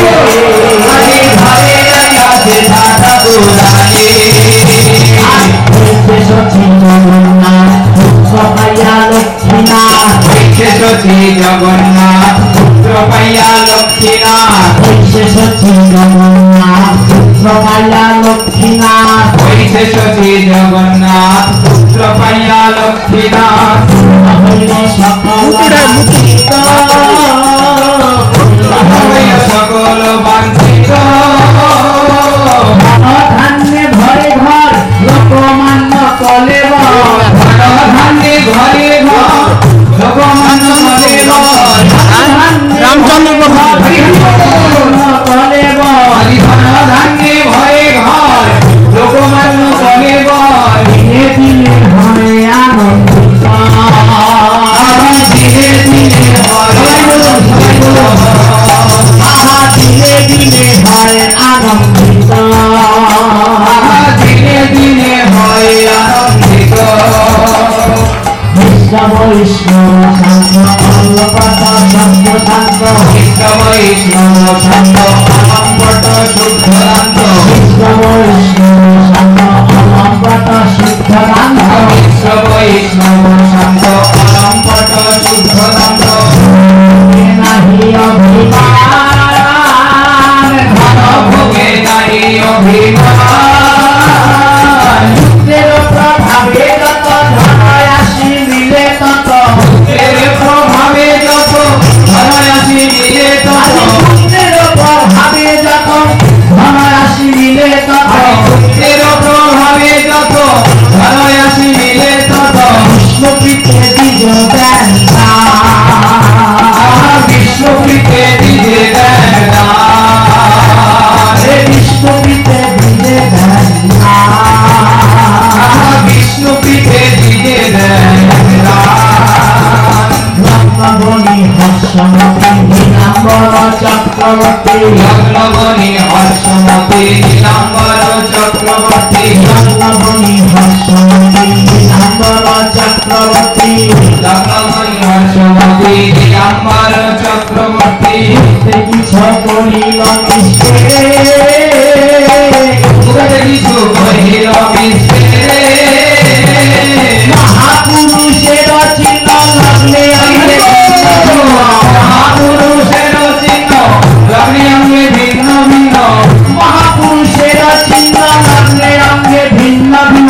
আইলা সীতা ঠাকুরানী সচি জগন্নাথ পুত্র পাইয়া লক্ষ্মীনাথ সচি জগন্নাথ পুত্র পাইয়া লক্ষ্মীনাথ সচি জগন্নাথ পুত্র পাইয়া লক্ষ্মীনাথ সচি জগন্নাথ পুত্র পাইয়া লক্ষ্মীনাথ সকল বাঞ্ছিত ধান্যে ঘরে ঘর লোকমান্য কলেব ধান্যে ঘরে ঘর লোকমান্য কলেব রামচন্দ্র কলেব ধান্যে ঘরে ঘর লোকমান্য কলেব দিনে দিনে হয় আনন্দিত দিনে দিনে হয় দিনে দিনে হয় আনন্দিত দিনে দিনে হয় আনন্দিত বৈষ্ণব শান্ত অল্পট শান্ত শান্ত বৈষ্ণব শান্ত অলম্পট শুদ্ধ শান্ত বৈষ্ণব শান্ত অলম্পট শুদ্ধ শান্ত বৈষ্ণব শান্ত অলম্পট শুদ্ধ শান্ত নাহি অভিমান ধন ভোগে নাহি অভিমান মুক্তির প্রভাবে যত ধন আসি মিলে তত মুক্তির প্রভাবে যত ধন আসি মিলে তত মুক্তির প্রভাবে যত ধন আসি মিলে তত মুক্তির প্রভাবে যত ধন আসি মিলে তত বিষ্ণুপ্রীতে দিজ দেন বিষ্ণুপ্রীতে দিজে দেন বিষ্ণুপ্রীতে দিজে দেন বিষ্ণুপ্রীতে দিজে দেন লগ্নবনি হর্ষমতি নীলাম্বর চক্রবর্তী লগ্নবনি হর্ষমতি নীলাম্বর চক্রবর্তী লগ্নবনি হর্ষমতি নীলাম্বর চক্রবর্তী লগ্নবনি হর্ষমতি নীলাম্বর চক্রবর্তী কিছু করিল কিছু করিল মহাপুরুষের চিহ্ন লগ্নে মহাপুরুষের চিহ্ন লগ্নে অঙ্গে ভিন্ন ভিন্ন মহাপুরুষের চিহ্ন লগ্নে অঙ্গে ভিন্ন ভিন্ন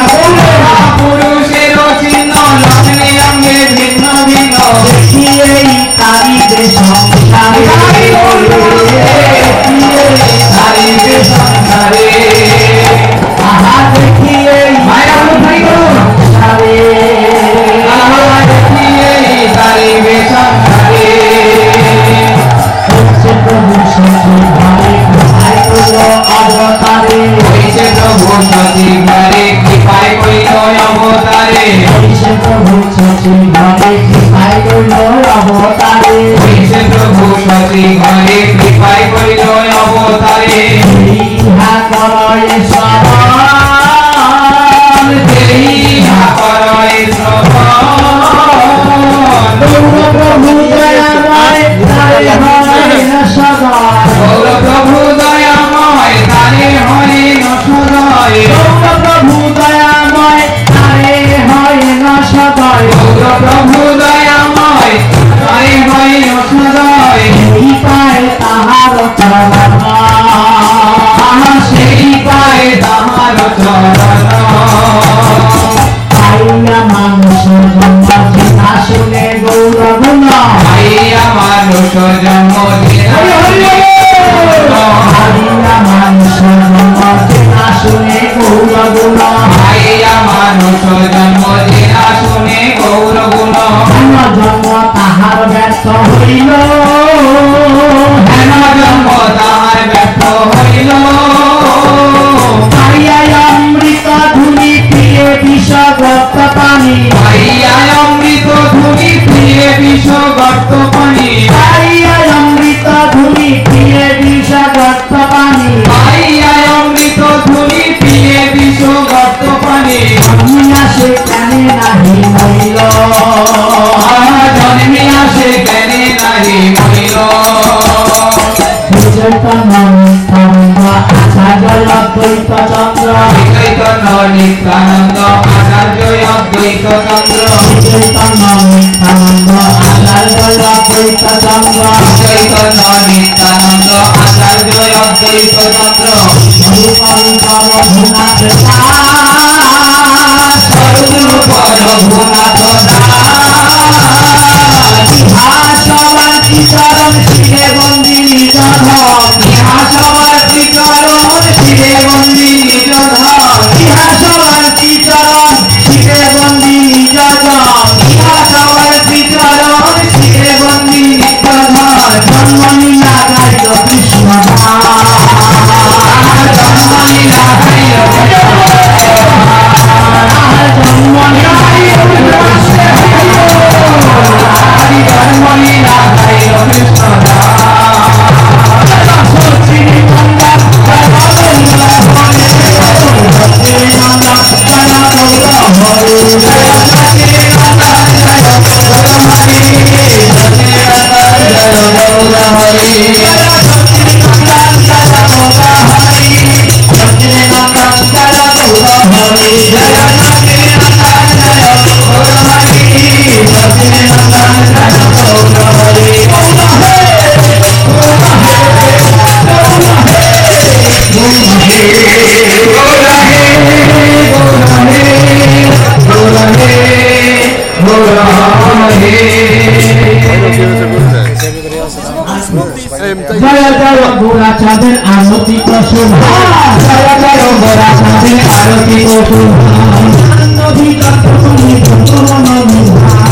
গর্ত পানি পাইয়া অমৃত ধুনি পিয়ে বিষ গর্ত পানি পাইয়া অমৃত ধুনি পিয়ে বিষ গর্ত পানি জন্মিয়া সে কেনে নাহি মইল জন্মিয়া সে কেনে নাহি মইল চৈতন্য নিত্যানন্দ আচার্য অদ্বৈত চন্দ্র চৈতন্য নিত্যানন্দ আচার্য অদ্বৈত চন্দ্র চৈতন্য নিত্যানন্দ আচার্য অদ্বৈত চন্দ্র চৈতন্য নিত্যানন্দ আচার্য অদ্বৈত চন্দ্র রূপম রঘুনাথ স্বরূপ রঘুনাথ ইহাসবাতি চরণ শিরে বন্দি নিজ ইহাসবাতি চরণ শিরে বন্দি নিজ ইহাসবাতি চরণ শিরে বন্দি নিজ ইহাসবাতি চরণ শিরে বন্দি নিজ জন্মলীলা গাইল কৃষ্ণ জন্মলীলা গাইল জন্মলীলা জয় জয় গোরা চাঁদের আরতি প্রশোভা জয় জয় গোরা চাঁদের আরতি প্রশোভা